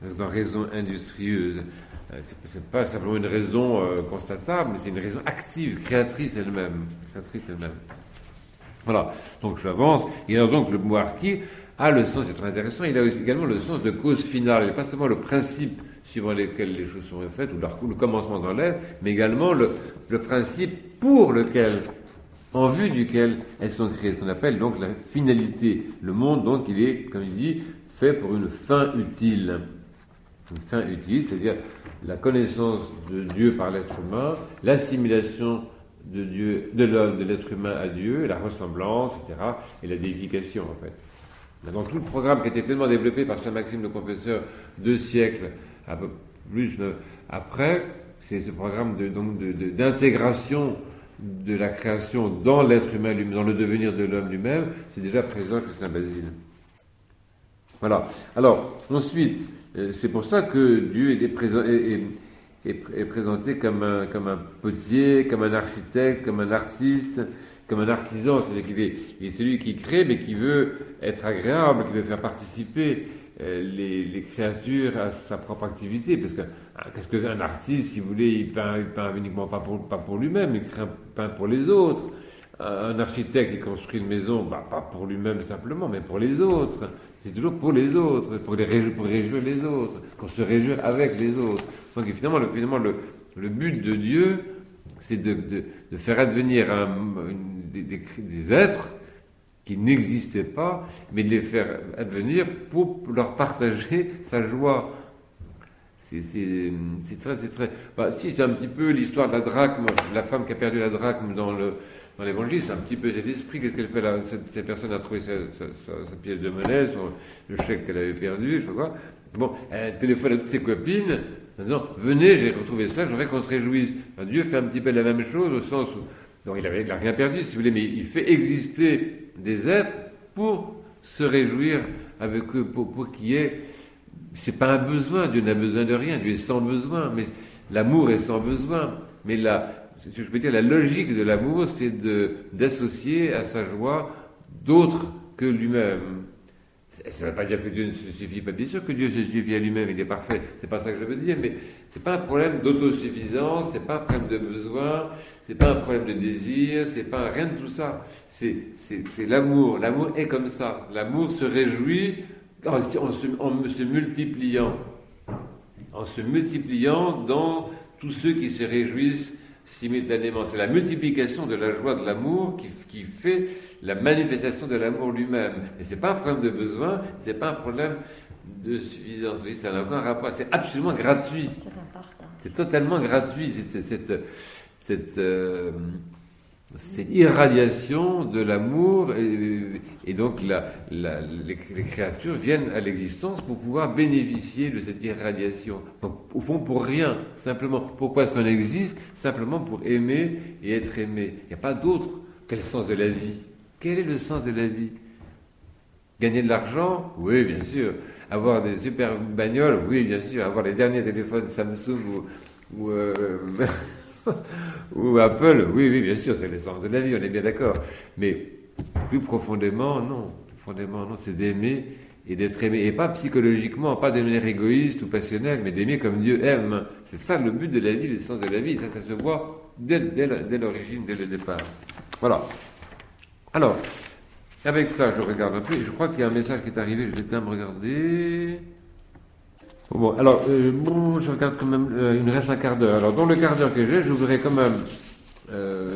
dans raison industrieuse. C'est, c'est pas simplement une raison euh, constatable, mais c'est une raison active, créatrice elle-même. Créatrice elle-même. Voilà. Donc j'avance. Et alors donc le mot archi a le sens, c'est très intéressant, il a également le sens de cause finale. Il n'est pas seulement le principe suivant lesquels les choses sont faites, ou leur, le commencement dans l'être, mais également le, le principe pour lequel, en vue duquel elles sont créées, ce qu'on appelle donc la finalité. Le monde, donc, il est, comme il dit, fait pour une fin utile. Une fin utile, c'est-à-dire la connaissance de Dieu par l'être humain, l'assimilation de Dieu, de l'homme, de l'être humain à Dieu, la ressemblance, et cetera, et la déification, en fait. Donc tout le programme qui a été tellement développé par Saint Maxime le Confesseur deux siècles, un peu plus après, c'est ce programme de, donc de, de, d'intégration de la création dans l'être humain, dans le devenir de l'homme lui-même, c'est déjà présent chez Saint Basile. Voilà. Alors, ensuite, c'est pour ça que Dieu est, présent, est, est, est présenté comme un, comme un potier, comme un architecte, comme un artiste, comme un artisan, c'est-à-dire qu'il est, il est celui qui crée, mais qui veut être agréable, qui veut faire participer euh, les, les créatures à sa propre activité, parce que ah, qu'est-ce qu'un artiste, si vous voulez, il peint, il peint uniquement pas pour, pas pour lui-même, il crée, peint pour les autres. Un architecte qui construit une maison, bah, pas pour lui-même simplement, mais pour les autres. C'est toujours pour les autres, pour, les réjouir, pour réjouir les autres, pour se réjouir avec les autres. Donc finalement, le, finalement, le, le but de Dieu, c'est de, de, de faire advenir un, une, des, des, des êtres qui n'existaient pas, mais de les faire advenir pour leur partager sa joie. C'est, c'est, c'est très, c'est très. Bah, si c'est un petit peu l'histoire de la drachme, la femme qui a perdu la drachme dans le dans l'Évangile, c'est un petit peu cet esprit. Qu'est-ce qu'elle fait là? Cette, cette personne a trouvé sa, sa, sa, sa pièce de monnaie, son, le chèque qu'elle avait perdu, je sais pas quoi. Bon, elle téléphone à toutes ses copines en disant venez, j'ai retrouvé ça, j'aimerais qu'on se réjouisse. Enfin, Dieu fait un petit peu la même chose au sens où donc il avait, il a rien perdu, si vous voulez, mais il fait exister des êtres pour se réjouir avec eux, pour, pour qu'il y ait. C'est pas un besoin, Dieu n'a besoin de rien, Dieu est sans besoin, mais l'amour est sans besoin. Mais la, je peux dire, la logique de l'amour, c'est de, d'associer à sa joie d'autres que lui-même. Ça ne veut pas dire que Dieu ne se suffit pas, bien sûr que Dieu se suffit à lui-même, il est parfait, c'est pas ça que je veux dire, mais c'est pas un problème d'autosuffisance, c'est pas un problème de besoin, c'est pas un problème de désir, c'est pas rien de tout ça. C'est, c'est, c'est l'amour, l'amour est comme ça, l'amour se réjouit en se, en se multipliant, en se multipliant dans tous ceux qui se réjouissent simultanément. C'est la multiplication de la joie de l'amour qui, qui fait la manifestation de l'amour lui-même. Et c'est pas un problème de besoin, c'est pas un problème de suffisance. Oui, ça n'a aucun rapport. C'est absolument gratuit. C'est totalement gratuit. C'est, cette, cette, euh, cette irradiation de l'amour et, et donc la, la, les, les créatures viennent à l'existence pour pouvoir bénéficier de cette irradiation. Donc au fond pour rien, simplement. Pourquoi est-ce qu'on existe? Simplement pour aimer et être aimé. Il n'y a pas d'autre. Quel est le sens de la vie? Quel est le sens de la vie? Gagner de l'argent? Oui, bien sûr. Avoir des super bagnoles? Oui, bien sûr. Avoir les derniers téléphones Samsung ou, ou euh, ou Apple, oui, oui, bien sûr, c'est l'essence de la vie, on est bien d'accord. Mais plus profondément, non. Profondément, non, c'est d'aimer et d'être aimé. Et pas psychologiquement, pas de manière égoïste ou passionnelle, mais d'aimer comme Dieu aime. C'est ça le but de la vie, le sens de la vie. Ça, ça se voit dès, dès, dès l'origine, dès le départ. Voilà. Alors, avec ça, je regarde un peu. Je crois qu'il y a un message qui est arrivé, je vais quand même regarder. Bon, alors, euh, bon, je regarde quand même, euh, il me reste un quart d'heure. Alors, dans le quart d'heure que j'ai, je voudrais quand même, euh,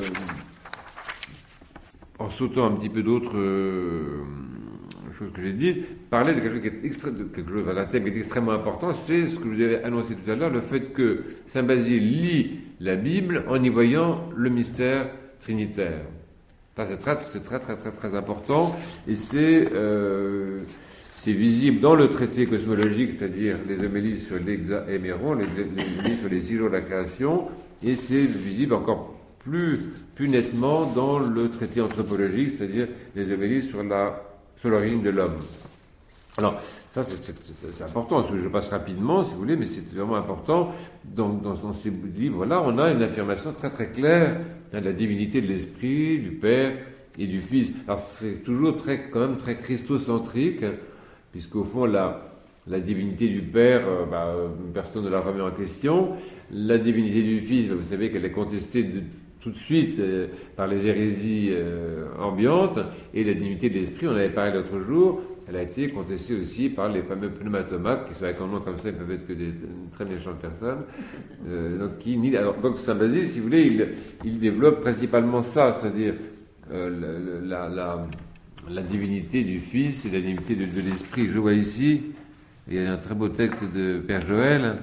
en sautant un petit peu d'autres euh, choses que j'ai dit, parler de quelque chose qui est extré- de quelque chose, un thème qui est extrêmement important, c'est ce que je vous avais annoncé tout à l'heure, le fait que Saint Basile lit la Bible en y voyant le mystère trinitaire. Ça, c'est très, c'est très, très, très, très important, et c'est, euh, c'est visible dans le traité cosmologique, c'est-à-dire les homélies sur l'hexaéméron, les, les homélies sur les six jours de la création, et c'est visible encore plus, plus nettement dans le traité anthropologique, c'est-à-dire les homélies sur la, sur l'origine de l'homme. Alors, ça, c'est, c'est, c'est important, je passe rapidement, si vous voulez, mais c'est vraiment important. Dans, dans, dans ces livres-là, on a une affirmation très très claire de la divinité de l'Esprit, du Père et du Fils. Alors, c'est toujours très, quand même très christocentrique, puisqu'au fond, la, la divinité du Père, euh, bah, personne ne la remet en question. La divinité du Fils, bah, vous savez qu'elle est contestée de, tout de suite euh, par les hérésies euh, ambiantes. Et la divinité de l'Esprit, on avait parlé l'autre jour, elle a été contestée aussi par les fameux pneumatomaques, qui sont avec un nom comme ça, ils peuvent être que des, des très méchantes personnes. Euh, donc, qui, alors, donc Saint Basile, si vous voulez, il, il développe principalement ça, c'est-à-dire euh, la, la, la, la divinité du Fils et la divinité de, de l'Esprit. Je vois ici, il y a un très beau texte de Père Joël.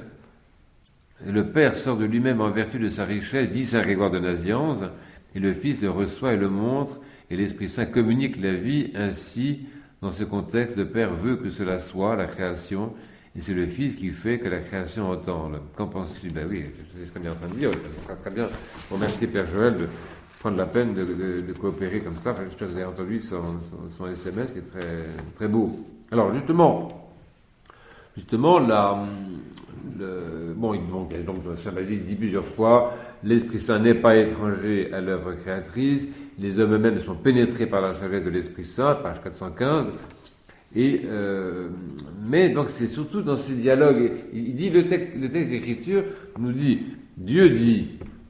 Le Père sort de lui-même en vertu de sa richesse, dit Saint Grégoire de Nazianze, et le Fils le reçoit et le montre, et l'Esprit Saint communique la vie ainsi. Dans ce contexte, le Père veut que cela soit, la création, et c'est le Fils qui fait que la création entende. Qu'en penses-tu? Ben oui, c'est ce qu'on est en train de dire. Ce sera très bien. Bon, merci Père Joël de prendre la peine de, de, de coopérer comme ça. Enfin, j'espère que vous avez entendu son, son, son S M S qui est très, très beau. Alors, justement, justement, la, le, bon, donc, donc Saint Basile dit plusieurs fois, l'Esprit Saint n'est pas étranger à l'œuvre créatrice. Les hommes eux-mêmes sont pénétrés par la sagesse de l'Esprit Saint, page quatre cent quinze. Et euh, mais donc c'est surtout dans ces dialogues. Il dit le texte, le texte d'écriture nous dit Dieu dit,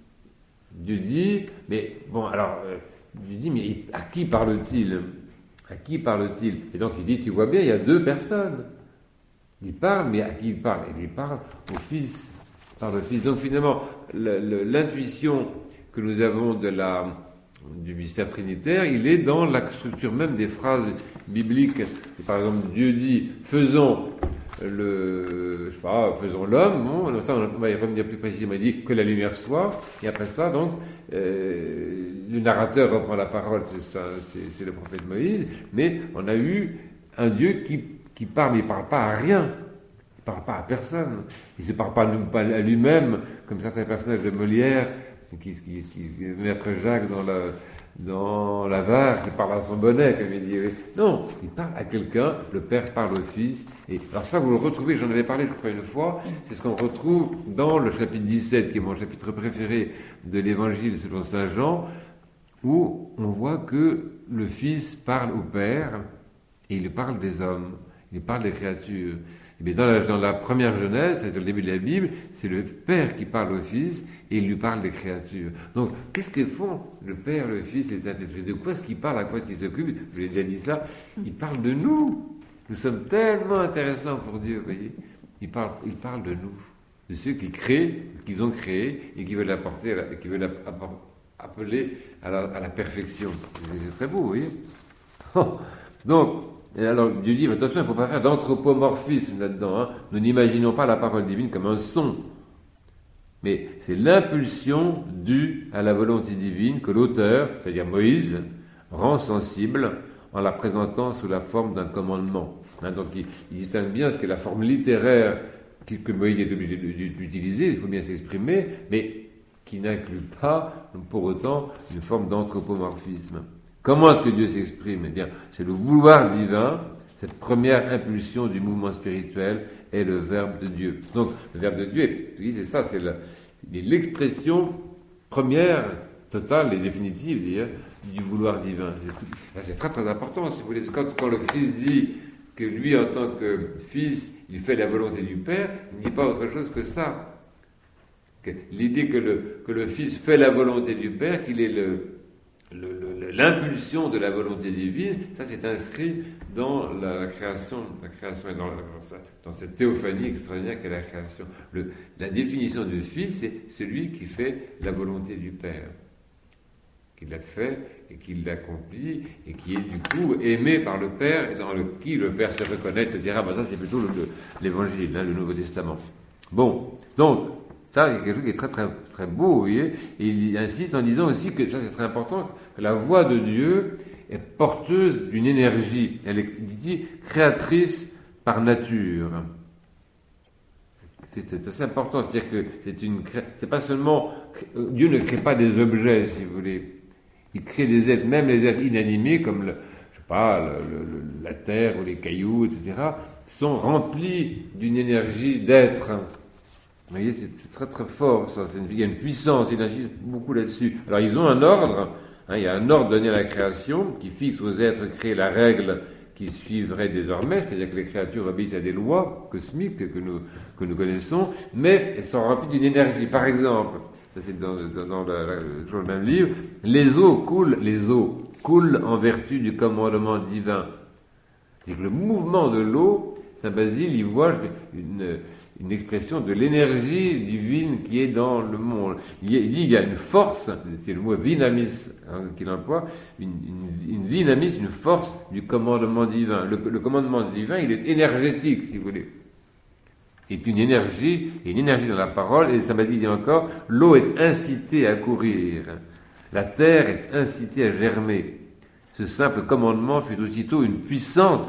Dieu dit. Mais bon, alors euh, Dieu dit, mais à qui parle-t-il? À qui parle-t-il? Et donc il dit, tu vois bien, il y a deux personnes. Il parle, mais à qui il parle? Il parle au Fils, par le Fils. Donc finalement, le, le, l'intuition que nous avons de la du mystère trinitaire, il est dans la structure même des phrases bibliques. Par exemple, Dieu dit, faisons le, je sais pas, faisons l'homme, bon, on va y revenir plus précisément, il dit que la lumière soit, et après ça, donc, euh, le narrateur reprend la parole, c'est ça, c'est, c'est le prophète Moïse, mais on a eu un Dieu qui, qui parle, il parle pas à rien. Il parle pas à personne. Il se parle pas à lui-même, comme certains personnages de Molière, Qui, qui, qui, Maître Jacques dans la, dans l'avare, qui parle à son bonnet, comme il dit. Non, il parle à quelqu'un, le Père parle au Fils. Et alors ça, vous le retrouvez, j'en avais parlé, je crois, une fois, c'est ce qu'on retrouve dans le chapitre dix-sept, qui est mon chapitre préféré de l'Évangile selon Saint Jean, où on voit que le Fils parle au Père, et il parle des hommes, il parle des créatures. Mais dans la, dans la première Genèse, c'est le début de la Bible, c'est le Père qui parle au Fils et il lui parle des créatures. Donc, qu'est-ce que font le Père, le Fils et le Saint-Esprit? De quoi est-ce qu'il parle? À quoi est-ce qu'il s'occupe? Je l'ai déjà dit ça. Il parle de nous. Nous sommes tellement intéressants pour Dieu, vous voyez. Il parle, il parle de nous, de ceux qui créent, qu'ils ont créés et qui veulent apporter, à la, qui veulent appeler à la, à la perfection. C'est très beau, vous voyez. Donc, et alors Dieu dit, attention, il ne faut pas faire d'anthropomorphisme là-dedans. Hein. Nous n'imaginons pas la parole divine comme un son. Mais c'est l'impulsion due à la volonté divine que l'auteur, c'est-à-dire Moïse, rend sensible en la présentant sous la forme d'un commandement. Hein, donc il, il distingue bien ce qu'est la forme littéraire que Moïse est obligé d'utiliser, il faut bien s'exprimer, mais qui n'inclut pas pour autant une forme d'anthropomorphisme. Comment est-ce que Dieu s'exprime? Eh bien, c'est le vouloir divin, cette première impulsion du mouvement spirituel est le Verbe de Dieu. Donc, le Verbe de Dieu, c'est ça, c'est la, l'expression première, totale et définitive, dire, du vouloir divin. C'est, c'est très très important, si vous voulez. Quand, quand le Christ dit que lui, en tant que Fils, il fait la volonté du Père, il ne dit pas autre chose que ça. Que l'idée que le, que le Fils fait la volonté du Père, qu'il est le Le, le, l'impulsion de la volonté divine, ça c'est inscrit dans la, la création, la création est dans, la, dans cette théophanie extraordinaire qu'est la création. Le, la définition du Fils, c'est celui qui fait la volonté du Père, qui l'a fait et qui l'accomplit et qui est du coup aimé par le Père et dans le qui le Père se reconnaît, et dira, bah ça c'est plutôt le, le, l'Évangile, hein, le Nouveau Testament. Bon, donc ça, c'est quelque chose qui est très très très beau, vous voyez. Et il insiste en disant aussi que ça, c'est très important, que la voix de Dieu est porteuse d'une énergie. Elle est, il dit, créatrice par nature. C'est, c'est assez important, c'est-à-dire que c'est une, c'est pas seulement, Dieu ne crée pas des objets, si vous voulez. Il crée des êtres, même les êtres inanimés, comme le, je sais pas, le, le, la terre ou les cailloux, et cetera, sont remplis d'une énergie d'être. Vous voyez, c'est, c'est très très fort, ça. C'est une, il y a une puissance, il agit beaucoup là-dessus. Alors, ils ont un ordre, hein, il y a un ordre donné à la création qui fixe aux êtres créés la règle qui suivrait désormais, c'est-à-dire que les créatures obéissent à des lois cosmiques que nous, que nous connaissons, mais elles sont remplies d'une énergie. Par exemple, ça c'est dans, dans, dans la, la, toujours le même livre, les eaux coulent, les eaux coulent en vertu du commandement divin. C'est que le mouvement de l'eau, Saint Basile y voit une, une expression de l'énergie divine qui est dans le monde. Il dit qu'il y a une force, c'est le mot dynamis hein, qu'il emploie, une, une, une dynamis, une force du commandement divin. Le, le commandement divin, il est énergétique, si vous voulez. C'est une énergie, une énergie dans la parole, et Saint Basile dit encore, l'eau est incitée à courir, la terre est incitée à germer. Ce simple commandement fut aussitôt une puissante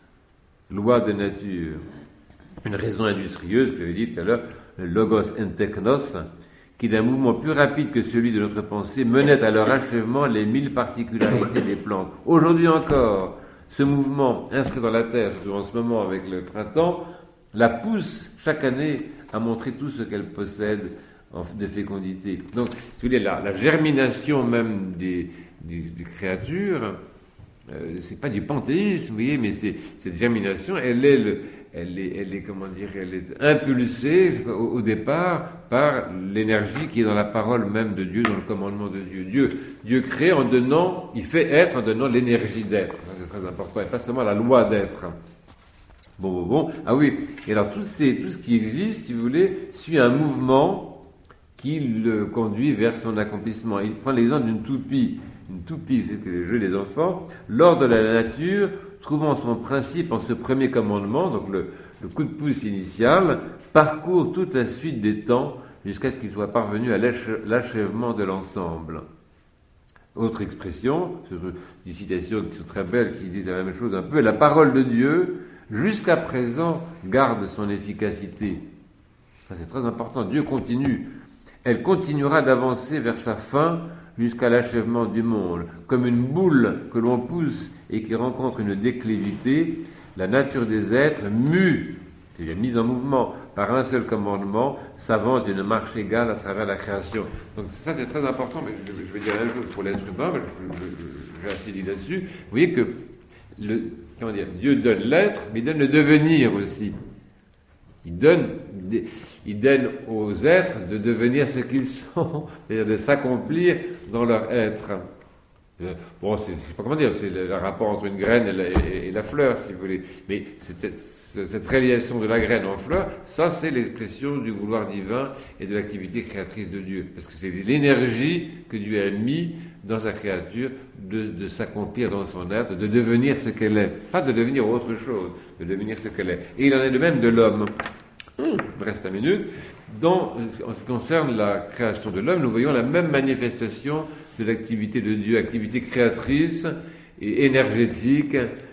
loi de nature. Une raison industrieuse, que je dit tout à l'heure, le logos en technos, qui d'un mouvement plus rapide que celui de notre pensée menait à leur achèvement les mille particularités des plantes. Aujourd'hui encore, ce mouvement inscrit dans la terre, surtout en ce moment avec le printemps, la pousse chaque année à montrer tout ce qu'elle possède de fécondité. Donc, si vous voulez, la, la germination même des, des, des créatures, euh, c'est pas du panthéisme, vous voyez, mais c'est, cette germination, elle est, le, elle est, elle est, comment dire, elle est impulsée au, au départ par l'énergie qui est dans la parole même de Dieu, dans le commandement de Dieu. Dieu, Dieu crée en donnant, il fait être en donnant l'énergie d'être. C'est très important, et pas seulement la loi d'être. Bon, bon, bon. Ah oui. Et alors, tout, ces, tout ce qui existe, si vous voulez, suit un mouvement qui le conduit vers son accomplissement. Il prend l'exemple d'une toupie. Une toupie, c'est le jeu des enfants. L'ordre de la nature, trouvant son principe en ce premier commandement, donc le, le coup de pouce initial, parcourt toute la suite des temps jusqu'à ce qu'il soit parvenu à l'achèvement de l'ensemble. Autre expression, des citations qui sont très belles, qui disent la même chose un peu, la parole de Dieu, jusqu'à présent, garde son efficacité. Ça, c'est très important. Dieu continue. Elle continuera d'avancer vers sa fin jusqu'à l'achèvement du monde. Comme une boule que l'on pousse et qui rencontre une déclivité, la nature des êtres, mue, c'est-à-dire mise en mouvement par un seul commandement, s'avance d'une marche égale à travers la création. Donc ça, c'est très important. Mais je, je vais dire la même chose pour l'être humain, mais je, je, je, j'ai assez dit là-dessus. Vous voyez que le, comment dire, Dieu donne l'être, mais il donne le devenir aussi. Il donne, il donne aux êtres de devenir ce qu'ils sont, c'est-à-dire de s'accomplir dans leur être. Bon, c'est, c'est pas comment dire, c'est le, le rapport entre une graine et la, et, et la fleur, si vous voulez. Mais cette, cette réalisation de la graine en fleur, ça, c'est l'expression du vouloir divin et de l'activité créatrice de Dieu. Parce que c'est l'énergie que Dieu a mis dans sa créature de, de s'accomplir dans son être, de devenir ce qu'elle est. Pas de devenir autre chose, de devenir ce qu'elle est. Et il en est de même de l'homme. Hum, il reste un minute. Dans, en ce qui concerne la création de l'homme, nous voyons la même manifestation de l'activité de Dieu, activité créatrice et énergétique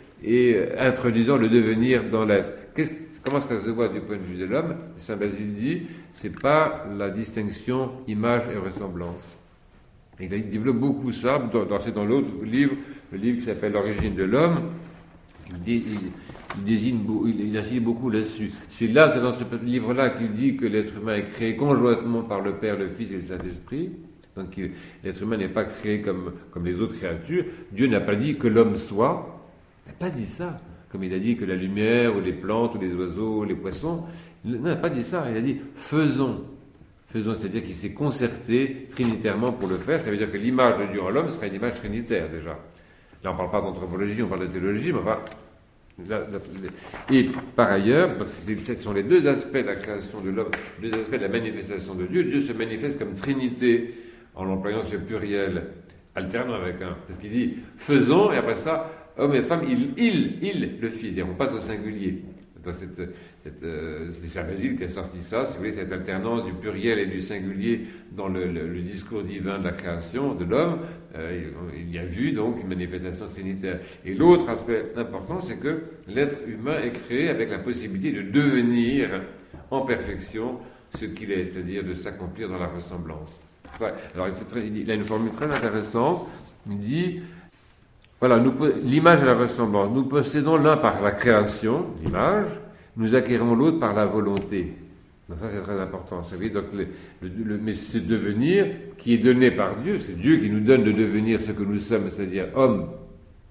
et introduisant le devenir dans l'être. Qu'est-ce, comment ça se voit du point de vue de l'homme? Saint Basile dit, c'est pas la distinction image et ressemblance. Et il développe beaucoup ça, dans, dans, c'est dans l'autre livre, le livre qui s'appelle L'origine de l'homme, il, dé, il, il désigne, il, il agit beaucoup là-dessus. C'est là, c'est dans ce livre-là qu'il dit que l'être humain est créé conjointement par le Père, le Fils et le Saint-Esprit. Donc il, l'être humain n'est pas créé comme, comme les autres créatures. Dieu n'a pas dit que l'homme soit, il n'a pas dit ça. Comme il a dit que la lumière, ou les plantes, ou les oiseaux, ou les poissons, il n'a pas dit ça. Il a dit faisons. Faisons, c'est-à-dire qu'il s'est concerté trinitairement pour le faire. Ça veut dire que l'image de Dieu en l'homme sera une image trinitaire déjà. Là, on ne parle pas d'anthropologie, on parle de théologie, mais enfin. Là, là, et par ailleurs, donc ce sont les deux aspects de la création de l'homme, les deux aspects de la manifestation de Dieu. Dieu se manifeste comme Trinité en employant ce pluriel alternant avec un. Parce qu'il dit faisons, et après ça, homme et femme, il, il, il le Fils. Et on passe au singulier. Dans cette, cette, euh, c'est Saint Basile qui a sorti ça, si vous voulez, cette alternance du pluriel et du singulier dans le, le, le discours divin de la création de l'homme. Euh, il y a vu donc une manifestation trinitaire. Et l'autre aspect important, c'est que l'être humain est créé avec la possibilité de devenir en perfection ce qu'il est, c'est-à-dire de s'accomplir dans la ressemblance. Alors c'est très, il a une formule très intéressante. Il dit voilà, nous, l'image et la ressemblance. Nous possédons l'un par la création, l'image, nous acquérons l'autre par la volonté. Donc ça c'est très important. Ça veut dire, donc le, le, le, mais ce devenir qui est donné par Dieu, c'est Dieu qui nous donne de devenir ce que nous sommes, c'est-à-dire homme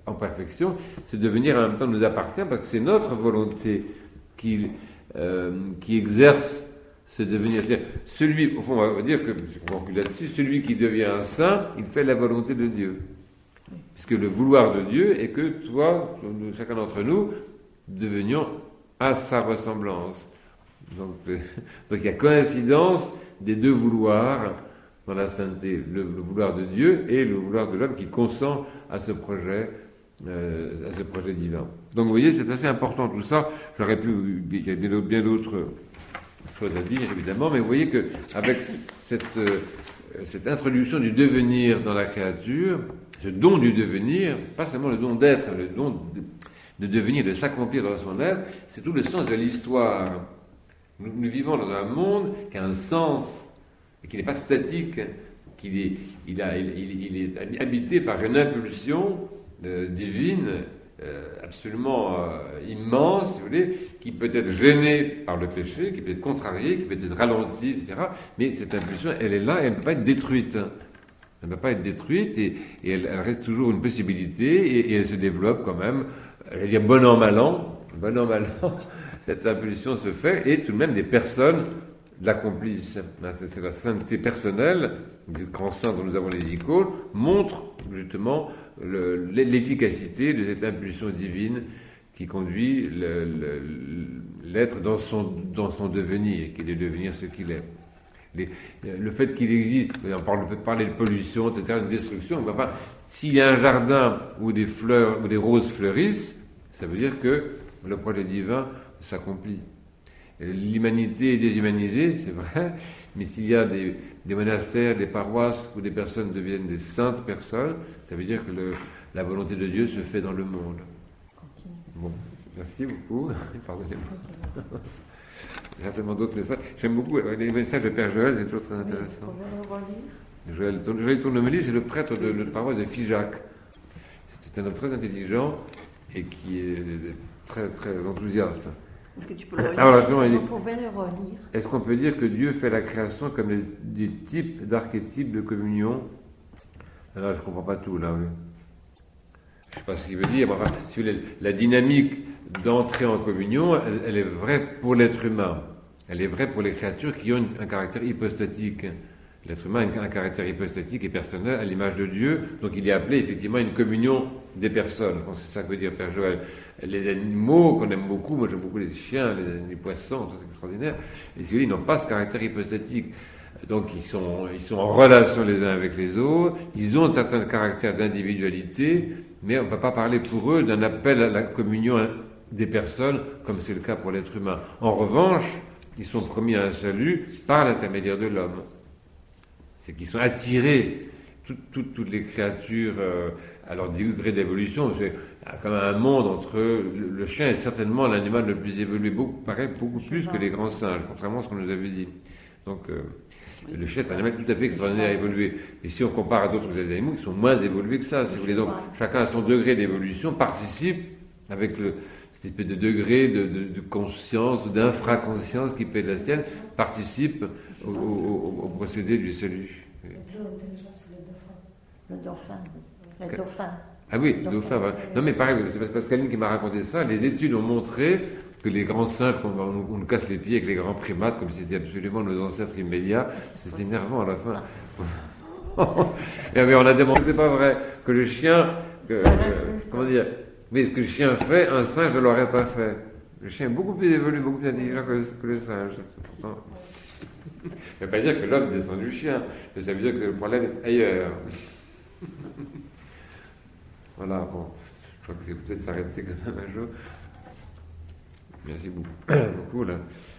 en perfection, ce devenir en même temps nous appartient parce que c'est notre volonté qui, euh, qui exerce ce devenir. C'est-à-dire, celui, au fond, on va dire que, je conclue là-dessus, celui qui devient un saint, il fait la volonté de Dieu. Puisque le vouloir de Dieu est que toi, chacun d'entre nous, devenions à sa ressemblance. Donc, le, donc il y a coïncidence des deux vouloirs dans la sainteté, le, le vouloir de Dieu et le vouloir de l'homme qui consent à ce projet, euh, à ce projet divin. Donc vous voyez, c'est assez important tout ça. J'aurais pu, il y a bien, bien d'autres choses à dire évidemment, mais vous voyez que avec cette, euh, cette introduction du devenir dans la créature, ce don du devenir, pas seulement le don d'être, le don de, de devenir, de s'accomplir dans son être, c'est tout le sens de l'histoire. Nous, nous vivons dans un monde qui a un sens, et qui n'est pas statique, qu'il est, il, a, il, il est habité par une impulsion euh, divine, euh, absolument euh, immense, si vous voulez, qui peut être gênée par le péché, qui peut être contrariée, qui peut être ralentie, et cetera. Mais cette impulsion, elle est là, et elle ne peut pas être détruite. Elle ne peut pas être détruite, et, et elle, elle reste toujours une possibilité, et, et elle se développe quand même. Elle dit bon an, mal an, bon an, mal an, cette impulsion se fait, et tout de même des personnes l'accomplissent. C'est la sainteté personnelle, les grands saints dont nous avons les icônes, montre justement le, l'efficacité de cette impulsion divine qui conduit le, le, l'être dans son, dans son devenir, qui est de devenir ce qu'il est. Les, le fait qu'il existe, on parle, peut parler de pollution, et cetera, de destruction, on va pas, s'il y a un jardin où des fleurs, où des roses fleurissent, ça veut dire que le projet divin s'accomplit. L'humanité est déshumanisée, c'est vrai, mais s'il y a des, des monastères, des paroisses où des personnes deviennent des saintes personnes, ça veut dire que le, la volonté de Dieu se fait dans le monde. Bon, merci beaucoup. Pardonnez-moi. Certainement d'autres messages. J'aime beaucoup les messages de Père Joël, c'est toujours très intéressant. Joël, Joël Tournemely, c'est le prêtre de notre paroisse de Figeac. C'est un homme très intelligent et qui est très très enthousiaste. Est-ce que tu peux le relire? Alors, là, On pouvait le relire. Est-ce qu'on peut dire que Dieu fait la création comme des, des types d'archétypes de communion? Alors, je ne comprends pas tout là. Oui. Je ne sais pas ce qu'il veut dire. Enfin, si vous voulez, la dynamique d'entrer en communion, elle, elle est vraie pour l'être humain. Elle est vraie pour les créatures qui ont une, un caractère hypostatique. L'être humain a un caractère hypostatique et personnel à l'image de Dieu, donc il est appelé effectivement une communion des personnes. C'est ça que veut dire Père Joël. Les animaux qu'on aime beaucoup, moi j'aime beaucoup les chiens, les, les poissons, c'est extraordinaire, et ils n'ont pas ce caractère hypostatique. Donc ils sont, ils sont en relation les uns avec les autres, ils ont un certain caractère d'individualité, mais on ne peut pas parler pour eux d'un appel à la communion des personnes, comme c'est le cas pour l'être humain. En revanche, ils sont promis à un salut par l'intermédiaire de l'homme. C'est qu'ils sont attirés, tout, tout, toutes les créatures, euh, à leur degré d'évolution. C'est quand même un monde entre... Le, le chien est certainement l'animal le plus évolué, beaucoup, paraît beaucoup plus que les grands singes, contrairement à ce qu'on nous avait dit. Donc, euh, le chien est un animal tout à fait extraordinaire à évoluer. Et si on compare à d'autres animaux qui sont moins évolués que ça, si vous voulez. Donc, chacun à son degré d'évolution participe avec le... cette espèce de degré de, de, de conscience ou d'infraconscience qui peut être la sienne, participe au, au, au procédé du salut. Le plus intelligent, c'est le dauphin. Le dauphin. Le dauphin. Ah oui, le dauphin. Ouais. Non mais pareil, c'est Pascaline qui m'a raconté ça. Les études ont montré que les grands singes, on, on, on nous casse les pieds avec les grands primates, comme si c'était absolument nos ancêtres immédiats, c'est énervant à la fin. Et mais on a démontré que c'est pas vrai, que le chien, que, euh, comment dire, mais ce que le chien fait, un singe ne l'aurait pas fait. Le chien est beaucoup plus évolué, beaucoup plus intelligent que le, que le singe. Pourtant, ça ne veut pas dire que l'homme descend du chien, mais ça veut dire que le problème est ailleurs. Voilà, bon, je crois que c'est peut-être s'arrêter quand même un jour. Merci beaucoup, beaucoup là.